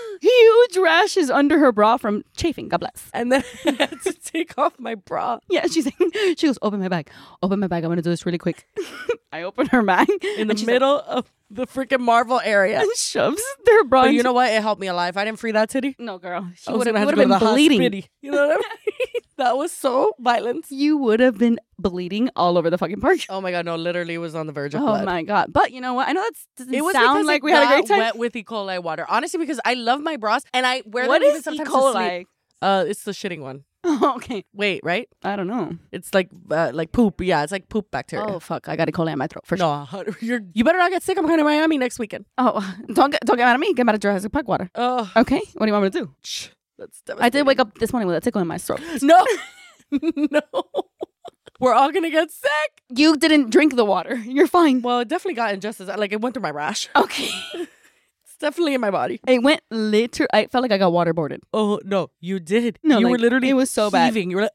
Huge rashes under her bra from chafing. God bless. and then I had to take off my bra Yeah, she's like, she goes, open my bag. Open my bag. I'm going to do this really quick. I open her bag. in the and she's like- middle of the freaking Marvel area. and shoves their bra. But you into- know what? It helped me alive. I didn't free that titty. No, girl. She I was would have gonna have to been go to the bleeding. hospital. You know what I mean? That was so violent. You would have been bleeding all over the fucking park. Oh my God, no, literally was on the verge of Oh blood. my God. But you know what? I know that doesn't It was sound because like it we had a great got time. wet with E. coli water. Honestly, because I love my bras and I wear What them even is E. sometimes to sleep. coli? Uh, it's the shitting one. Oh, okay. Wait, right? I don't know. It's like uh, like poop. Yeah, it's like poop bacteria. Oh, fuck. I got E. coli in my throat for sure. No, you're you better not get sick. I'm going to Miami next weekend. Oh, don't get, don't get mad at me. Get mad at Jurassic Park water. Oh, Okay. What do you want me to do? that's I did devastating. wake up this morning with a tickle in my throat. No, no, we're all gonna get sick. You didn't drink the water. You're fine. Well, it definitely got injustice. Like it went through my rash. Okay. It's definitely in my body. It went literally. I felt like I got waterboarded. Oh no, you did. No, you were like, literally. it was so bad. heaving. You were like,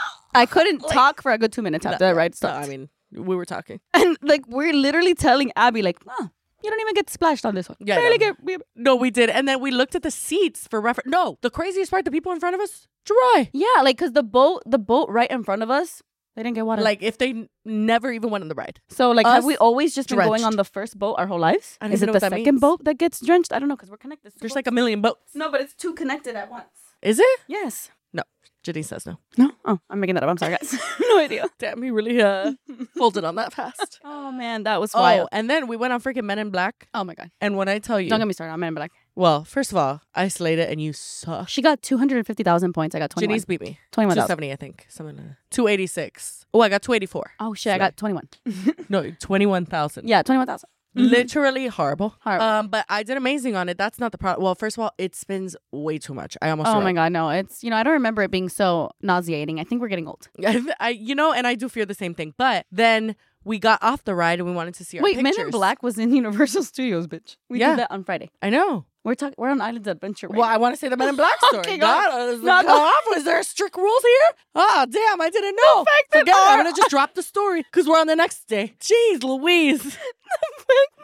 I couldn't talk for a good two minutes after that ride no, stopped. I mean, we were talking. And like we're literally telling Abby, like, oh, you don't even get splashed on this one. Yeah, Barely no. get. We, No, we did. And then we looked at the seats for reference. No, the craziest part, the people in front of us, dry. yeah, like because the boat, the boat right in front of us, they didn't get water. Like if they n- never even went on the ride. so, like, us have we always just been going drenched. on the first boat our whole lives? I don't Is even it know the what that second means. boat that gets drenched? I don't know because we're connected. There's like a million boats. no, but it's two connected at once. Is it? Yes. No. Janine says no. No. Oh, I'm making that up. I'm sorry, guys. no idea. Damn, he really uh folded on that fast. Oh man, that was Oh, wild. and then we went on freaking Men in Black. Oh my god. And when I tell you, Don't get me started. I'm Men in Black. well, first of all, I slayed it and you suck. She got two hundred fifty thousand points. I got twenty-one. Janice beat me. twenty-one two thousand. seventy, I think. Something like that. two eighty-six. Oh, I got two eighty-four. Oh shit, I got twenty-one. No, twenty-one thousand. Yeah, twenty-one thousand. Literally horrible. Horrible. Um, but I did amazing on it. That's not the problem. Well, first of all, it spins way too much. I almost Oh threw my up. God, no. It's, you know, I don't remember it being so nauseating. I think we're getting old. I, you know, and I do fear the same thing. But then we got off the ride and we wanted to see our Wait, pictures. Men in Black was in Universal Studios, bitch. We Yeah. did that on Friday. I know. We're talking. We're on Islands Adventure. Right Well, now. I want to say the Men in Black story. Okay, go God, ahead. I was No, like, go- go off. Was there strict rules here? Oh, damn, I didn't know. fact that Forget it. I'm are- going to just drop the story because we're on the next day. Jeez, Louise. The fact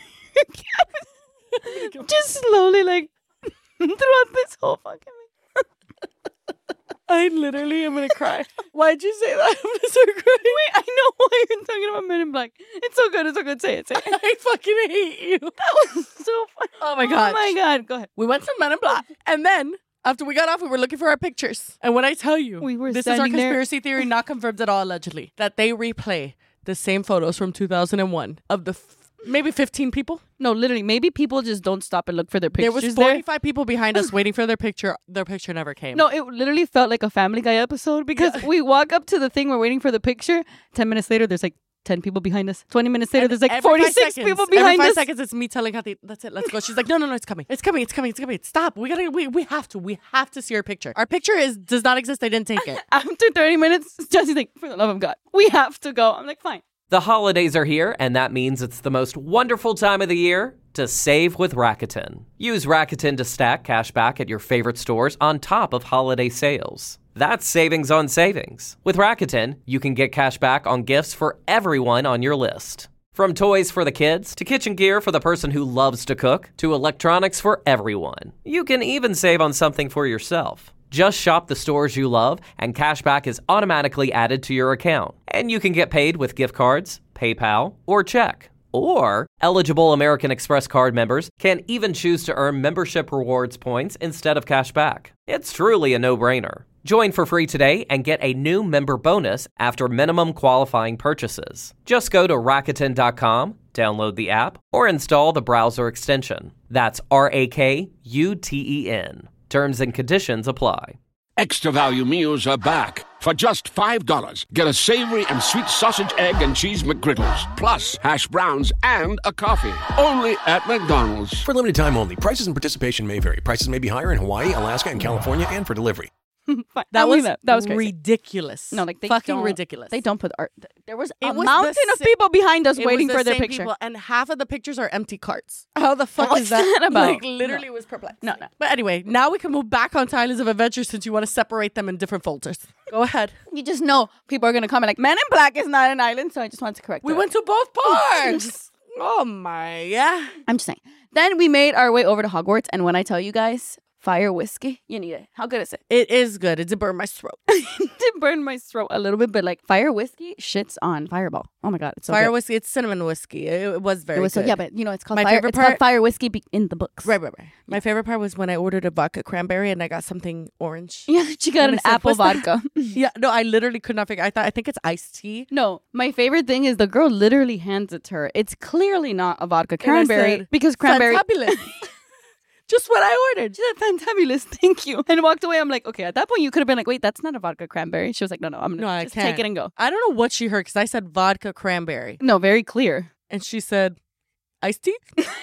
that you just slowly like throughout this whole fucking. I literally am going to cry. Why'd you say that? I'm going to start crying. Wait, I know why you're talking about Men in Black. It's so good. It's so good. Say it. Say it. I fucking hate you. That was so funny. Oh my gosh. Oh my God. Go ahead. We went to Men in Black. And then, after we got off, we were looking for our pictures. And when I tell you, We were this is our standing there. conspiracy theory, not confirmed at all, allegedly, that they replay the same photos from two thousand one of the f- maybe fifteen people. No, literally. Maybe people just don't stop and look for their There pictures. was forty-five people behind us waiting for their picture. Their picture never came. No, it literally felt like a Family Guy episode because we walk up to the thing, we're waiting for the picture. Ten minutes later, there's like ten people behind us. Twenty minutes later, And there's like every five forty-six seconds- people every behind five us. seconds, it's me telling Kathy, that's it, let's go. She's like, no, no, no, it's coming. It's coming, it's coming, it's coming. Stop. We gotta, we, we have to, we have to see our picture. Our picture is does not exist. They didn't take it. After thirty minutes, Jesse's like, for the love of God, we have to go. I'm like, fine. The holidays are here, and that means it's the most wonderful time of the year to save with Rakuten. Use Rakuten to stack cash back at your favorite stores on top of holiday sales. That's savings on savings. With Rakuten, you can get cash back on gifts for everyone on your list. From toys for the kids, to kitchen gear for the person who loves to cook, to electronics for everyone. You can even save on something for yourself. Just shop the stores you love, and cashback is automatically added to your account. And you can get paid with gift cards, PayPal, or check. Or, eligible American Express card members can even choose to earn membership rewards points instead of cashback. It's truly a no-brainer. Join for free today and get a new member bonus after minimum qualifying purchases. Just go to Rakuten dot com, download the app, or install the browser extension. That's R A K U T E N. Terms and conditions apply. Extra value meals are back. For just five dollars, get a savory and sweet sausage, egg, and cheese McGriddles, plus hash browns and a coffee. Only at McDonald's. For limited time only. Prices and participation may vary. Prices may be higher in Hawaii, Alaska, and California, and for delivery. Fine. That I'll leave was that. That was crazy. ridiculous. No, like they fucking don't, ridiculous. They don't put art. There was a It was the mountain of sa- people behind us It waiting was the for their same picture. people, and half of the pictures are empty carts. How the fuck What's is that? that about? Like literally, No. was perplexed. No, no. But anyway, now we can move back on to Islands of Adventure since you want to separate them in different folders. Go ahead. You just know people are gonna comment like, Men in Black is not an island, so I just wanted to correct We that. went to both parks. Oh my, yeah. I'm just saying. Then we made our way over to Hogwarts, and when I tell you guys, fire whiskey, you need it. How good is it? It is good. It did burn my throat. It did burn my throat a little bit, but like fire whiskey shits on Fireball. Oh my God, it's so Fire good. whiskey. It's cinnamon whiskey. It, it was very It was so good. yeah, but you know it's called My fire. favorite It's called part- fire whiskey be- in the books. Right, right, right. My favorite part was when I ordered a vodka cranberry and I got something orange. Yeah, she got And an I said, apple "What's that?" vodka. Yeah, no, I literally could not figure. I thought I think it's iced tea. No, my favorite thing is the girl literally hands it to her. It's clearly not a vodka And I cranberry said, because cranberry. Fantabulous. Just what I ordered. She said, "Fantabulous, thank you," and walked away. I'm like, okay. At that point, you could have been like, "Wait, that's not a vodka cranberry." She was like, "No, no, I'm gonna No, I just can't. take it and go." I don't know what she heard because I said vodka cranberry. No, very clear. And she said, iced tea?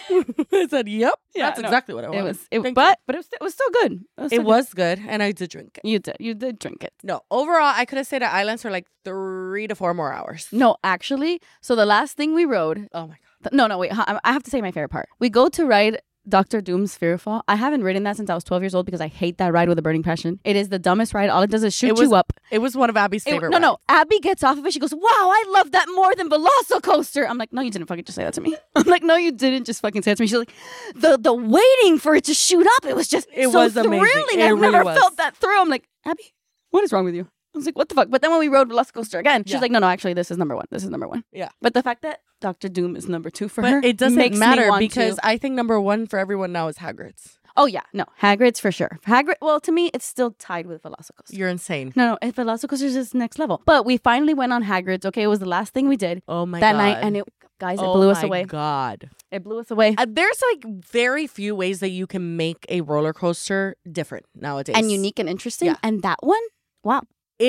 I said, yep. Yeah, That's no. exactly what I wanted. It was, it, Thank but but it was, it was still good. It was. you. still It good. was good, and I did drink it. You did. You did drink it. No, overall, I could have stayed at Islands for like three to four more hours. No, actually. So the last thing we rode. Oh my God. th- no, no, wait. I I have to say my favorite part. We go to ride Doctor Doom's Fearfall. I haven't ridden that since I was twelve years old because I hate that ride with a burning passion. It is the dumbest ride. All it does is shoot It was- you up. It was one of Abby's It- favorite no, no. rides. Abby gets off of it. She goes, "Wow, I love that more than Velocicoaster." I'm like, "No, you didn't fucking just say that to me." I'm like, "No, you didn't just fucking say that to me." She's like, "The the waiting for it to shoot up, it was just It so was amazing. thrilling. It I've really never was. felt that thrill." I'm like, "Abby, what is wrong with you?" I was like, "What the fuck?" But then when we rode Velocicoaster again, she's Yeah. like, "No, no, actually, this is number one. This is number one." Yeah. But the fact that Doctor Doom is number two for her, But it doesn't makes me matter want because to- I think number one for everyone now is Hagrid's. oh yeah, no, Hagrid's for sure. Hagrid. Well, to me, it's still tied with Velocicoaster. You're insane. No, no, if Velocicoaster is just next level. But we finally went on Hagrid's. Okay, it was the last thing we did Oh my that God. night, and it, guys, it oh blew us my away. God. It blew us away. Uh, there's like very few ways that you can make a roller coaster different nowadays. And unique and interesting. Yeah. And that one, wow. It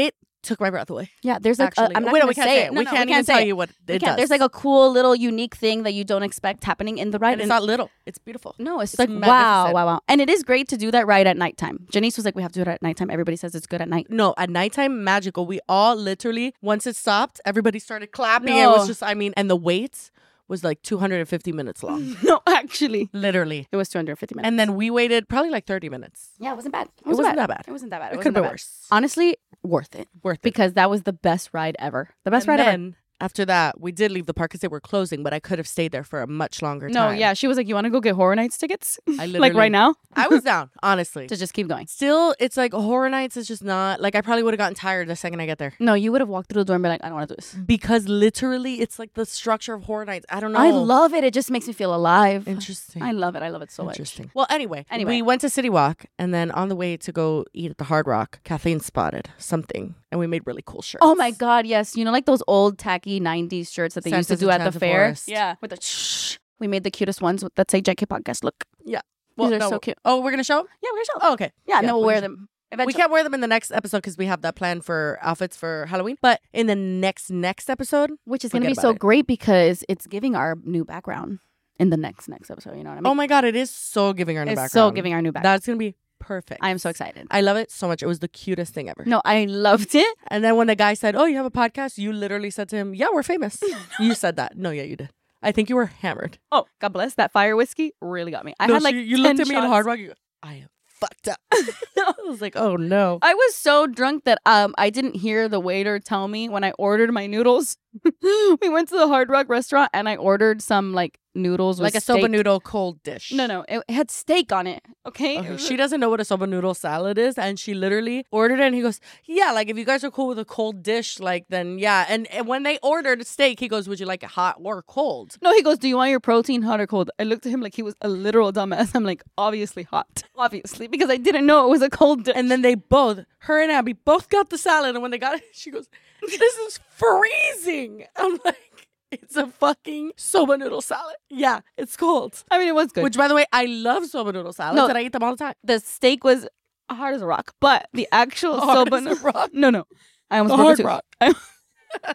took my breath away. Yeah, there's like, a, Actually, I'm not Wait, no, gonna we can't say say it. it. No, we no, can't we even say tell it. you what We it can't. does. There's like a cool little unique thing that you don't expect happening in the ride. And it's not little. It's beautiful. No, it's, It's like wow, magnificent. wow, wow. And it is great to do that ride at nighttime. Janice was like, we have to do it at nighttime. Everybody says it's good at night. No, at nighttime, magical. We all literally, once it stopped, everybody started clapping. It No. was just, I mean, and the wait was like two hundred fifty minutes long. No, actually. Literally. It was two hundred fifty minutes. And then we waited probably like thirty minutes. yeah, it wasn't bad. It, wasn't that bad. It wasn't that bad. It, It wasn't could that be bad. worse. Honestly, worth it. Worth it. Because that was the best ride ever. The best And ride ever. then after that, we did leave the park because they were closing, but I could have stayed there for a much longer No, time. yeah. She was like, you want to go get Horror Nights tickets? I like literally- right now? I was down, honestly. To just keep going. Still, it's like Horror Nights is just not, like I probably would have gotten tired the second I get there. No, you would have walked through the door and been like, I don't want to do this. Because literally, it's like the structure of Horror Nights. I don't know. I love it. It just makes me feel alive. Interesting. I love it. I love it so much. Interesting. Well, anyway, Anyway. we went to City Walk, and then on the way to go eat at the Hard Rock, Kathleen spotted something, and we made really cool shirts. Oh my God, yes. You know, like those old tacky nineties shirts that they used to Santa's do at the Enchanted fair? Forest. Yeah. With the shh. We made the cutest ones with- that say J K Podcast. Look. Yeah. These are no, so cute. Oh, we're gonna show 'em? Yeah, we're gonna show. Oh, okay. Yeah, and then we'll we're wear gonna- them. We Eventually. can't wear them in the next episode because we have that plan for outfits for Halloween. But in the next next episode, Which is going to forget be so about it. great because it's giving our new background in the next next episode. You know what I mean? oh my god, it is so giving our new it's background. so giving our new background. That's gonna be perfect. I am so excited. I love it so much. It was the cutest thing ever. No, I loved it. And then when the guy said, "Oh, you have a podcast," you literally said to him, "Yeah, we're famous." You said that. No, yeah, you did. I think you were hammered. Oh, God bless. That fire whiskey really got me. I No, had like you, you looked ten at me in shots. Hard Rock. You go, I am fucked up. I was like, "Oh no." I was so drunk that um I didn't hear the waiter tell me when I ordered my noodles. We went to the Hard Rock restaurant and I ordered some like noodles Like a with soba steak. noodle cold dish. No, no, it had steak on it. Okay, Okay, It was- she doesn't know what a soba noodle salad is, and she literally ordered it. And he goes, "Yeah, like if you guys are cool with a cold dish, like then yeah." And, and when they ordered steak, he goes, "Would you like it hot or cold?" No, he goes, do you want your protein hot or cold? I looked at him like he was a literal dumbass. I'm like, obviously hot. Obviously, because I didn't know it was a cold dish. And then they both, her and Abby, both got the salad. And when they got it, she goes, "This is freezing." I'm like, "It's a fucking soba noodle salad." Yeah, it's cold. I mean, it was good. Which, by the way, I love soba noodle salads, No. and I eat them all the time. the steak was hard as a rock, but the actual Hard soba as a rock? No, no. I almost A broke hard a tooth. rock. I-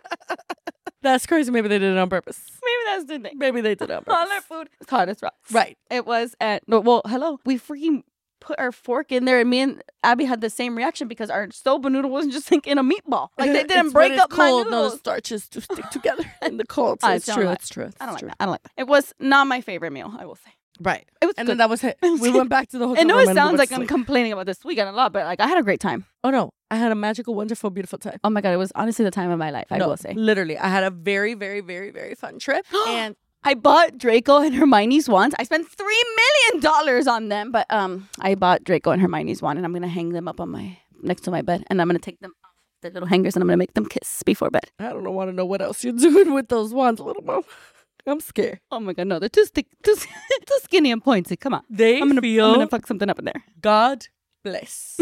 That's crazy. Maybe they did it on purpose. Maybe that's the thing. Maybe they did it on All purpose. our food is hot as rocks. Right. It was at no. Well, hello. We freaking put our fork in there, and me and Abby had the same reaction because our soba noodle wasn't just like in a meatball. Like they didn't It's break when it's up my cold. No, noodles. the starches to stick together in the cold. So I it's don't true. like- It's true. I don't It's like true. that. I don't like that. It was not my favorite meal. I will say. Right. It was And good. then that was it. We went back to the hotel I know room it and we sounds went like to I'm sleep. complaining about this weekend a lot, but like I had a great time. Oh no, I had a magical, wonderful, beautiful time. Oh my god, it was honestly the time of my life. I no, will say. literally, I had a very, very, very, very fun trip. And I bought Draco and Hermione's wands. I spent three million dollars on them, but um, I bought Draco and Hermione's wand, and I'm gonna hang them up on my next to my bed, and I'm gonna take them off the little hangers, and I'm gonna make them kiss before bed. I don't want to know what else you're doing with those wands, little mom. I'm scared. Oh my god, no, they're too stick, too, too skinny and pointy. Come on, They I'm gonna, feel I'm gonna fuck something up in there. God bless.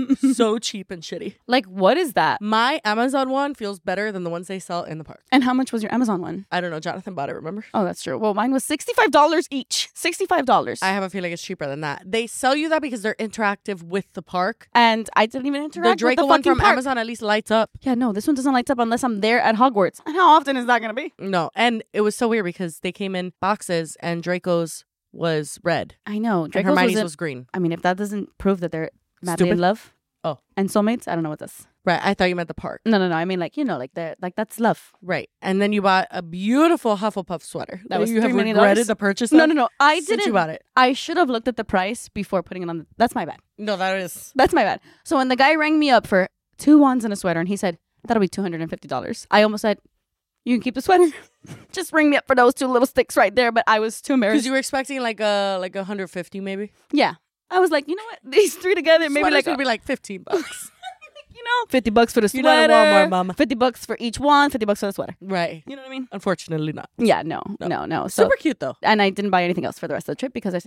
So cheap and shitty. Like, what is that? My Amazon one feels better than the ones they sell in the park. And how much was your Amazon one? I don't know. Jonathan bought it, remember? Oh, that's true. Well, mine was sixty-five dollars each. sixty-five dollars. I have a feeling it's cheaper than that. They sell you that because they're interactive with the park. and I didn't even interact The with Draco the one fucking from park. Amazon at least lights up. Yeah, no, this one doesn't light up unless I'm there at Hogwarts. And how often is that gonna be? No, and it was so weird because they came in boxes and Draco's was red I know. and Draco's Hermione's was, was green. I mean, if that doesn't prove that they're madly Stupid. in love. Oh. And soulmates, I don't know what this. Right, I thought you meant the park. No, no, no. I mean, like, you know, like the like that's love. Right, and then you bought a beautiful Hufflepuff sweater That was you have three million dollars? regretted the purchase. No, of no, no. I since didn't. you bought it. I should have looked at the price before putting it on. The, that's my bad. No, that is That's my bad. So when the guy rang me up for two wands and a sweater, and he said that'll be two hundred and fifty dollars, I almost said, "You can keep the sweater. Just ring me up for those two little sticks right there." But I was too because embarrassed. you were expecting like a like a hundred fifty maybe. Yeah, I was like, you know what? These three together, maybe Maybe like like a, would be like fifteen bucks. you know, fifty bucks for the You're sweater. not at Walmart, mama. Fifty bucks for each wand. Fifty bucks for the sweater. Right. You know what I mean? Unfortunately, not. Yeah. No. No. No. So Super cute though. and I didn't buy anything else for the rest of the trip because I said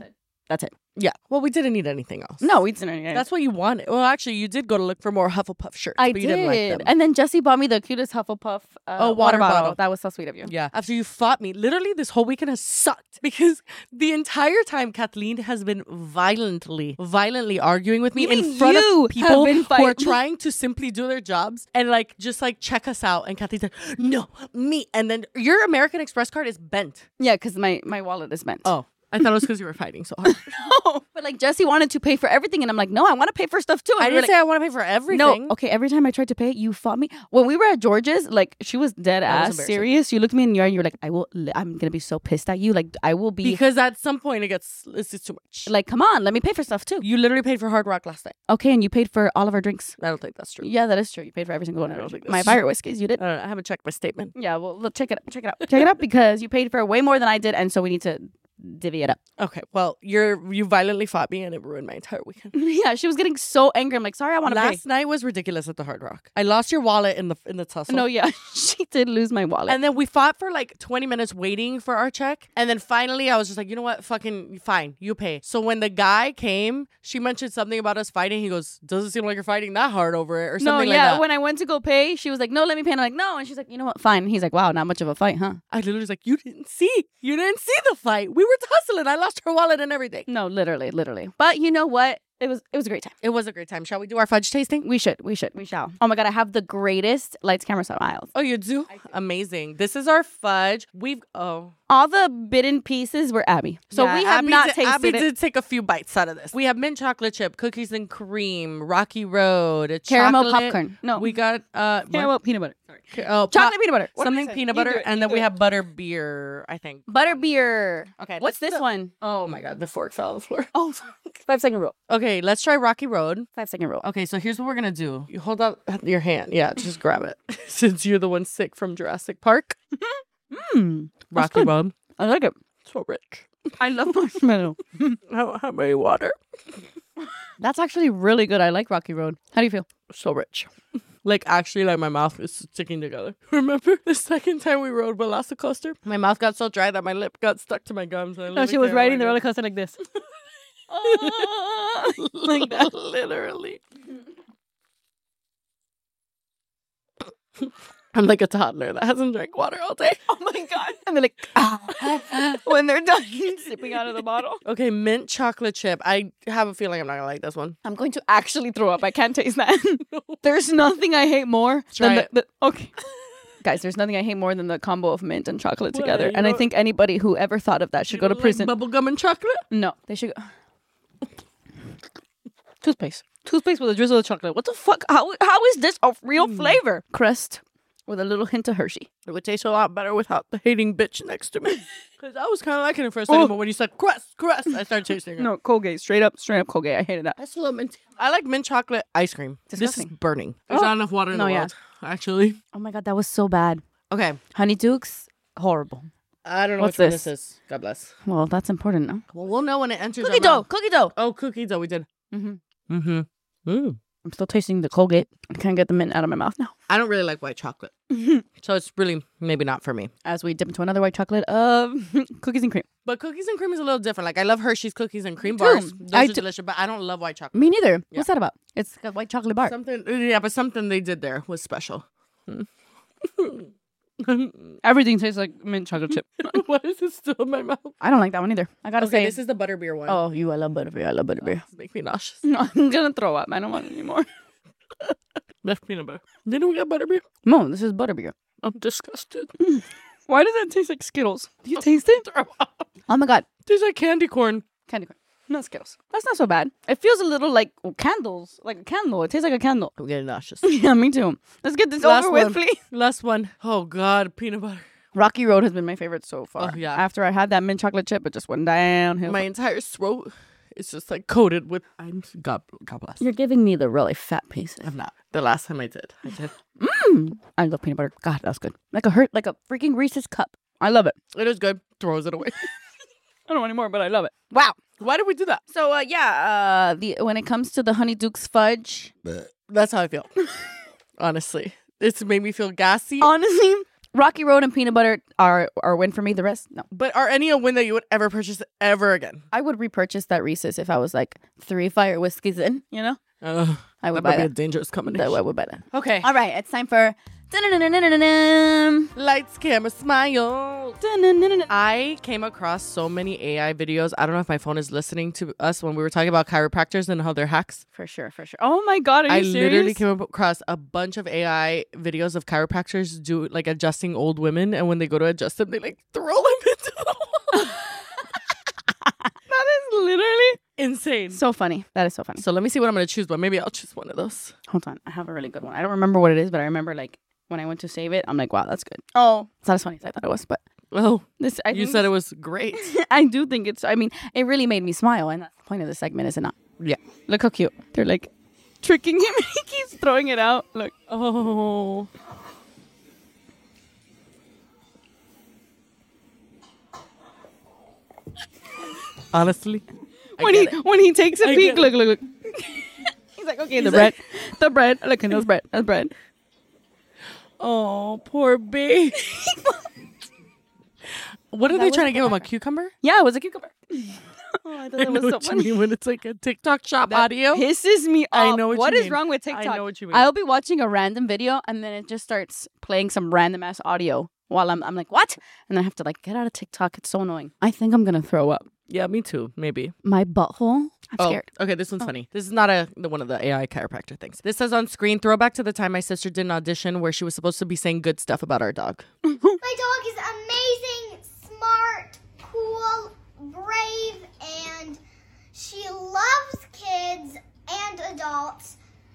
That's it. Yeah. Well, we didn't need anything else. No, we didn't. That's what you wanted. Well, actually, you did go to look for more Hufflepuff shirts. I but you did. didn't like them. And then Jesse bought me the cutest Hufflepuff uh, Oh, water bottle. That was so sweet of you. Yeah. After you fought me, literally this whole weekend has sucked because the entire time Kathleen has been violently, violently arguing with me You in mean front you of people have been who are fighting- trying to simply do their jobs and like just like check us out. And Kathleen's like, no, me. And then your American Express card is bent. Yeah, because my, my wallet is bent. Oh. I thought it was because you were fighting so hard. No. But like Jesse wanted to pay for everything. And I'm like, no, I want to pay for stuff too. And I we were didn't like, say I want to pay for everything. no, okay. Every time I tried to pay, you fought me. When we were at George's, like she was dead was ass embarrassing. serious. You looked me in the eye and you're like, I will. li- I'm gonna be so pissed at you. Like I will be. Because at some point it gets, it's just too much. like, come on, let me pay for stuff too. You literally paid for Hard Rock last night. Okay, and you paid for all of our drinks. I don't think that's true. Yeah, that is true. You paid for every single one. I of don't ours. think My that's pirate whiskeys, you did. I don't know. I haven't checked my statement. Yeah, well, look, check it out. Check it out. Check it out because you paid for way more than I did, and so we need to divvy it up. Okay, well, you're you violently fought me and it ruined my entire weekend. Yeah, she was getting so angry. I'm like, sorry, I want to pay. Last night was ridiculous at the Hard Rock. I lost your wallet in the in the tussle. No, yeah, she did lose my wallet. And then we fought for like twenty minutes waiting for our check. And then finally I was just like, you know what? Fucking fine. You pay. So when the guy came, she mentioned something about us fighting. He goes, doesn't seem like you're fighting that hard over it or no, something yeah, like that. when I went to go pay, she was like, no, let me pay. And I'm like, no. And she's like, you know what? Fine. He's like, wow, not much of a fight, huh? I literally was like, you didn't see. You didn't see the fight. We were tussling. I lost her wallet and everything. No, literally, literally. But you know what? It was it was a great time. It was a great time. Shall we do our fudge tasting? We should, we should, we shall. Oh my god, I have the greatest lights, camera, smiles. Oh, you do? Amazing. This is our fudge. We've, oh. All the bitten pieces were Abby. So Yeah, we have Abby not did, tasted Abby it. did take a few bites out of this. We have mint chocolate chip, cookies and cream, Rocky Road, Caramel chocolate- popcorn. No. We got, uh, what? Caramel peanut butter. Sorry. Ca- oh, Chocolate pop- peanut butter. What did I Something say? peanut You do butter. it, And you then do we it. have butter beer, I think. Butter beer. Okay. What's let's this do- one? Oh my God. The fork fell on the floor. Oh, five second rule. Okay. Let's try Rocky Road. Five second rule. Okay. So here's what we're going to do. You hold out your hand. Yeah. Just grab it. Since you're the one sick from Jurassic Park. Mm, that's Rocky good. Road. I like it. So rich. I love marshmallow. How, how many water? That's actually really good. I like Rocky Road. How do you feel? So rich. Like, actually, like, my mouth is sticking together. Remember the second time we rode Velocicoaster? My mouth got so dry that my lip got stuck to my gums. and I No, literally she was can't riding the ride roller it. coaster like this. Like that. Literally. I'm like a toddler that hasn't drank water all day. Oh my god! And they're like, ah, when they're done sipping out of the bottle. Okay, mint chocolate chip. I have a feeling I'm not going to like this one. I'm going to actually throw up. I can't taste that. There's nothing I hate more Try than it. the, the okay. Guys, there's nothing I hate more than the combo of mint and chocolate What, together. you And I don't- think anybody who ever thought of that should go to prison. Like bubblegum and chocolate? No, they should go. Toothpaste. Toothpaste with a drizzle of chocolate. What the fuck? How how is this a real flavor? Crust with a little hint of Hershey. It would taste a lot better without the hating bitch next to me. Because I was kind of liking it for a second, Oh. but when you said crust, crust, I started tasting it. No, Colgate. Straight up, straight up Colgate. I hated that. I still love mint. I like mint chocolate ice cream. This Disgusting. is burning. There's Oh. not enough water in No, the yeah. world, actually. Oh my god, that was so bad. Okay. Honey Dukes, horrible. I don't know What's which one this? this is. God bless. Well, that's important, no? Well, we'll know when it enters Cookie our dough, mouth. cookie dough. Oh, cookie dough. We did. Mm-hmm. Mm-hmm. Mm. I'm still tasting the Colgate. I can't get the mint out of my mouth now. I don't really like white chocolate. So it's really maybe not for me. As we dip into another white chocolate of cookies and cream. But cookies and cream is a little different. Like, I love Hershey's cookies and cream too. bars. Those I are do- delicious, but I don't love white chocolate. Me neither. What's that about? It's got white chocolate bar. Something, yeah, but something they did there was special. Everything tastes like mint chocolate chip. Why is it still in my mouth? I don't like that one either. I gotta Okay, say. this is the butterbeer one. Oh, you! I love butterbeer. I love butterbeer. This make me nauseous. No, I'm gonna throw up. I don't want it anymore. Left peanut butter. Didn't we get butterbeer? No, this is butterbeer. I'm disgusted. Why does that taste like Skittles? Do you taste it? Oh my god, Tastes like candy corn. candy corn. No Skittles. That's not so bad. It feels a little like oh, candles, like a candle. It tastes like a candle. I'm getting nauseous. Yeah, me too. Let's get this Last over with, one. please. Last one. Oh God, peanut butter. Rocky Road has been my favorite so far. Oh, yeah. After I had that mint chocolate chip, it just went downhill. My entire throat is just like coated with. I'm God. God bless. You're giving me the really fat pieces. I'm not. The last time I did, I did. Mm. I love peanut butter. God, that's good. Like a hurt, like a freaking Reese's cup. I love it. It is good. Throws it away. I don't want any more, but I love it. Wow. Why did we do that? So uh, yeah, uh, the when it comes to the Honey Dukes fudge, That's how I feel. Honestly, it's made me feel gassy. honestly, Rocky Road and peanut butter are are a win for me. The rest, no. But are any a win that you would ever purchase ever again? I would repurchase that Reese's if I was like three fire whiskeys in, you know? Uh, I would that buy would be a that. dangerous combination. That I would buy that. Okay. All right, it's time for... Dun-dun-dun-dun-dun-dun. Lights, camera, smile. Dun-dun-dun-dun-dun. I came across so many A I videos. I don't know if my phone is listening to us when we were talking about chiropractors and how they're hacks. For sure, for sure. Oh my God, are you I serious? literally came across a bunch of A I videos of chiropractors do like adjusting old women, and when they go to adjust them, they like throw them into the wall. That is literally Insane. so funny. That is so funny. So let me see what I'm gonna choose, but maybe I'll choose one of those. Hold on, I have a really good one. I don't remember what it is, but I remember like when I went to save it, I'm like, wow, that's good. Oh, it's not as funny as I thought it was, but Well, this I you think said it was great. I do think it's. I mean, it really made me smile, and that's the point of the segment, is it not? Yeah. Look how cute. They're like tricking him. He keeps throwing it out. Look. Oh. Honestly, I When he get it. when he takes a I peek, get look, look, look. He's like, okay, the He's bread, like- the bread. Look, and those bread, that's bread. Oh, poor baby. What are That they was trying to give him? A better. cucumber? Yeah, it was a cucumber. Oh, I thought I that know was so what you funny. mean when it's like a TikTok shop That audio. pisses me I off. know what What you is mean. wrong with I TikTok? know what you mean. I'll be watching a random video and then it just starts playing some random ass audio while I'm I'm like, what? And then I have to like get out of TikTok. It's so annoying. I think I'm gonna throw up. Yeah, me too. Maybe. My butthole. I'm Oh, scared. okay. This one's funny. This is not a the one of the A I chiropractor things. This says on screen, throwback to the time my sister did an audition where she was supposed to be saying good stuff about our dog. My dog is amazing, smart, cool, brave, and she loves kids and adults,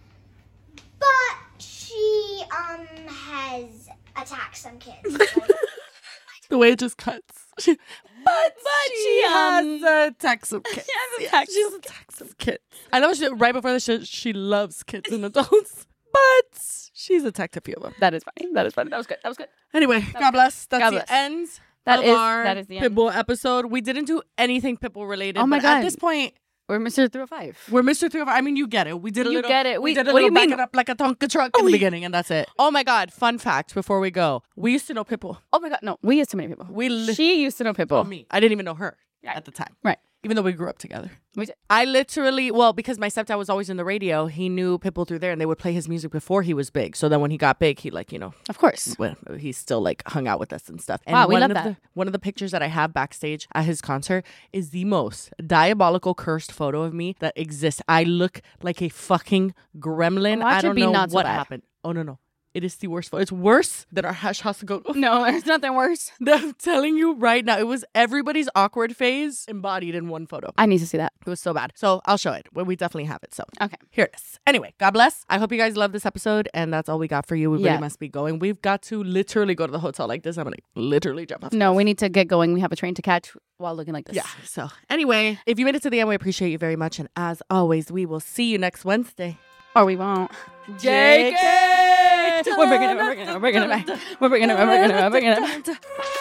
but she um has attacked some kids. The way it just cuts. but but she, um, has attacked some kids. has attacked She's some attacked some kids. I know she, right before this, she, she loves kids and adults, but she's attacked a few of them. That is funny. That is funny. That was good. That was good. Anyway, God bless. That's God the bless. end That of is- our that is the end. Pitbull episode. We didn't do anything Pitbull related. Oh my but God. At this point, We're Mister three oh five. we're Mister three oh five. I mean, you get it. We did a You little. get it. We, We- did a what do little you back mean? it up like a Tonka truck in the beginning, and that's it. Oh my God! Fun fact before we go, we used to know Pitbull. Oh my God. No, we used too many people. We li- She used to know Pitbull. Oh, me. I didn't even know her Right. at the time. Right. Even though we grew up together. We did. I literally, well, because my stepdad was always in the radio, he knew Pitbull through there, and they would play his music before he was big. So then when he got big, he like, you know, Of course. well, he still like hung out with us and stuff. And Wow, we one love of that. The, one of the pictures that I have backstage at his concert is the most diabolical, cursed photo of me that exists. I look like a fucking gremlin. Watch I it don't be know not so what bad. happened. Oh no no. It is the worst photo. It's worse than our hash house to go. No, there's nothing worse. I'm telling you right now, it was everybody's awkward phase embodied in one photo. I need to see that. It was so bad. So I'll show it. Well, we definitely have it. So Okay. here it is. Anyway, God bless. I hope you guys love this episode. And that's all we got for you. We Yeah. really must be going. We've got to literally go to the hotel like this. I'm going to literally jump off. No, we need to get going. We have a train to catch while looking like this. Yeah. So anyway, if you made it to the end, we appreciate you very much. And as always, we will see you next Wednesday. Or we won't. J K! We're bringing it, we're bringing it, we're bringing it back. We're bringing it, we're bringing it, we're bringing it back.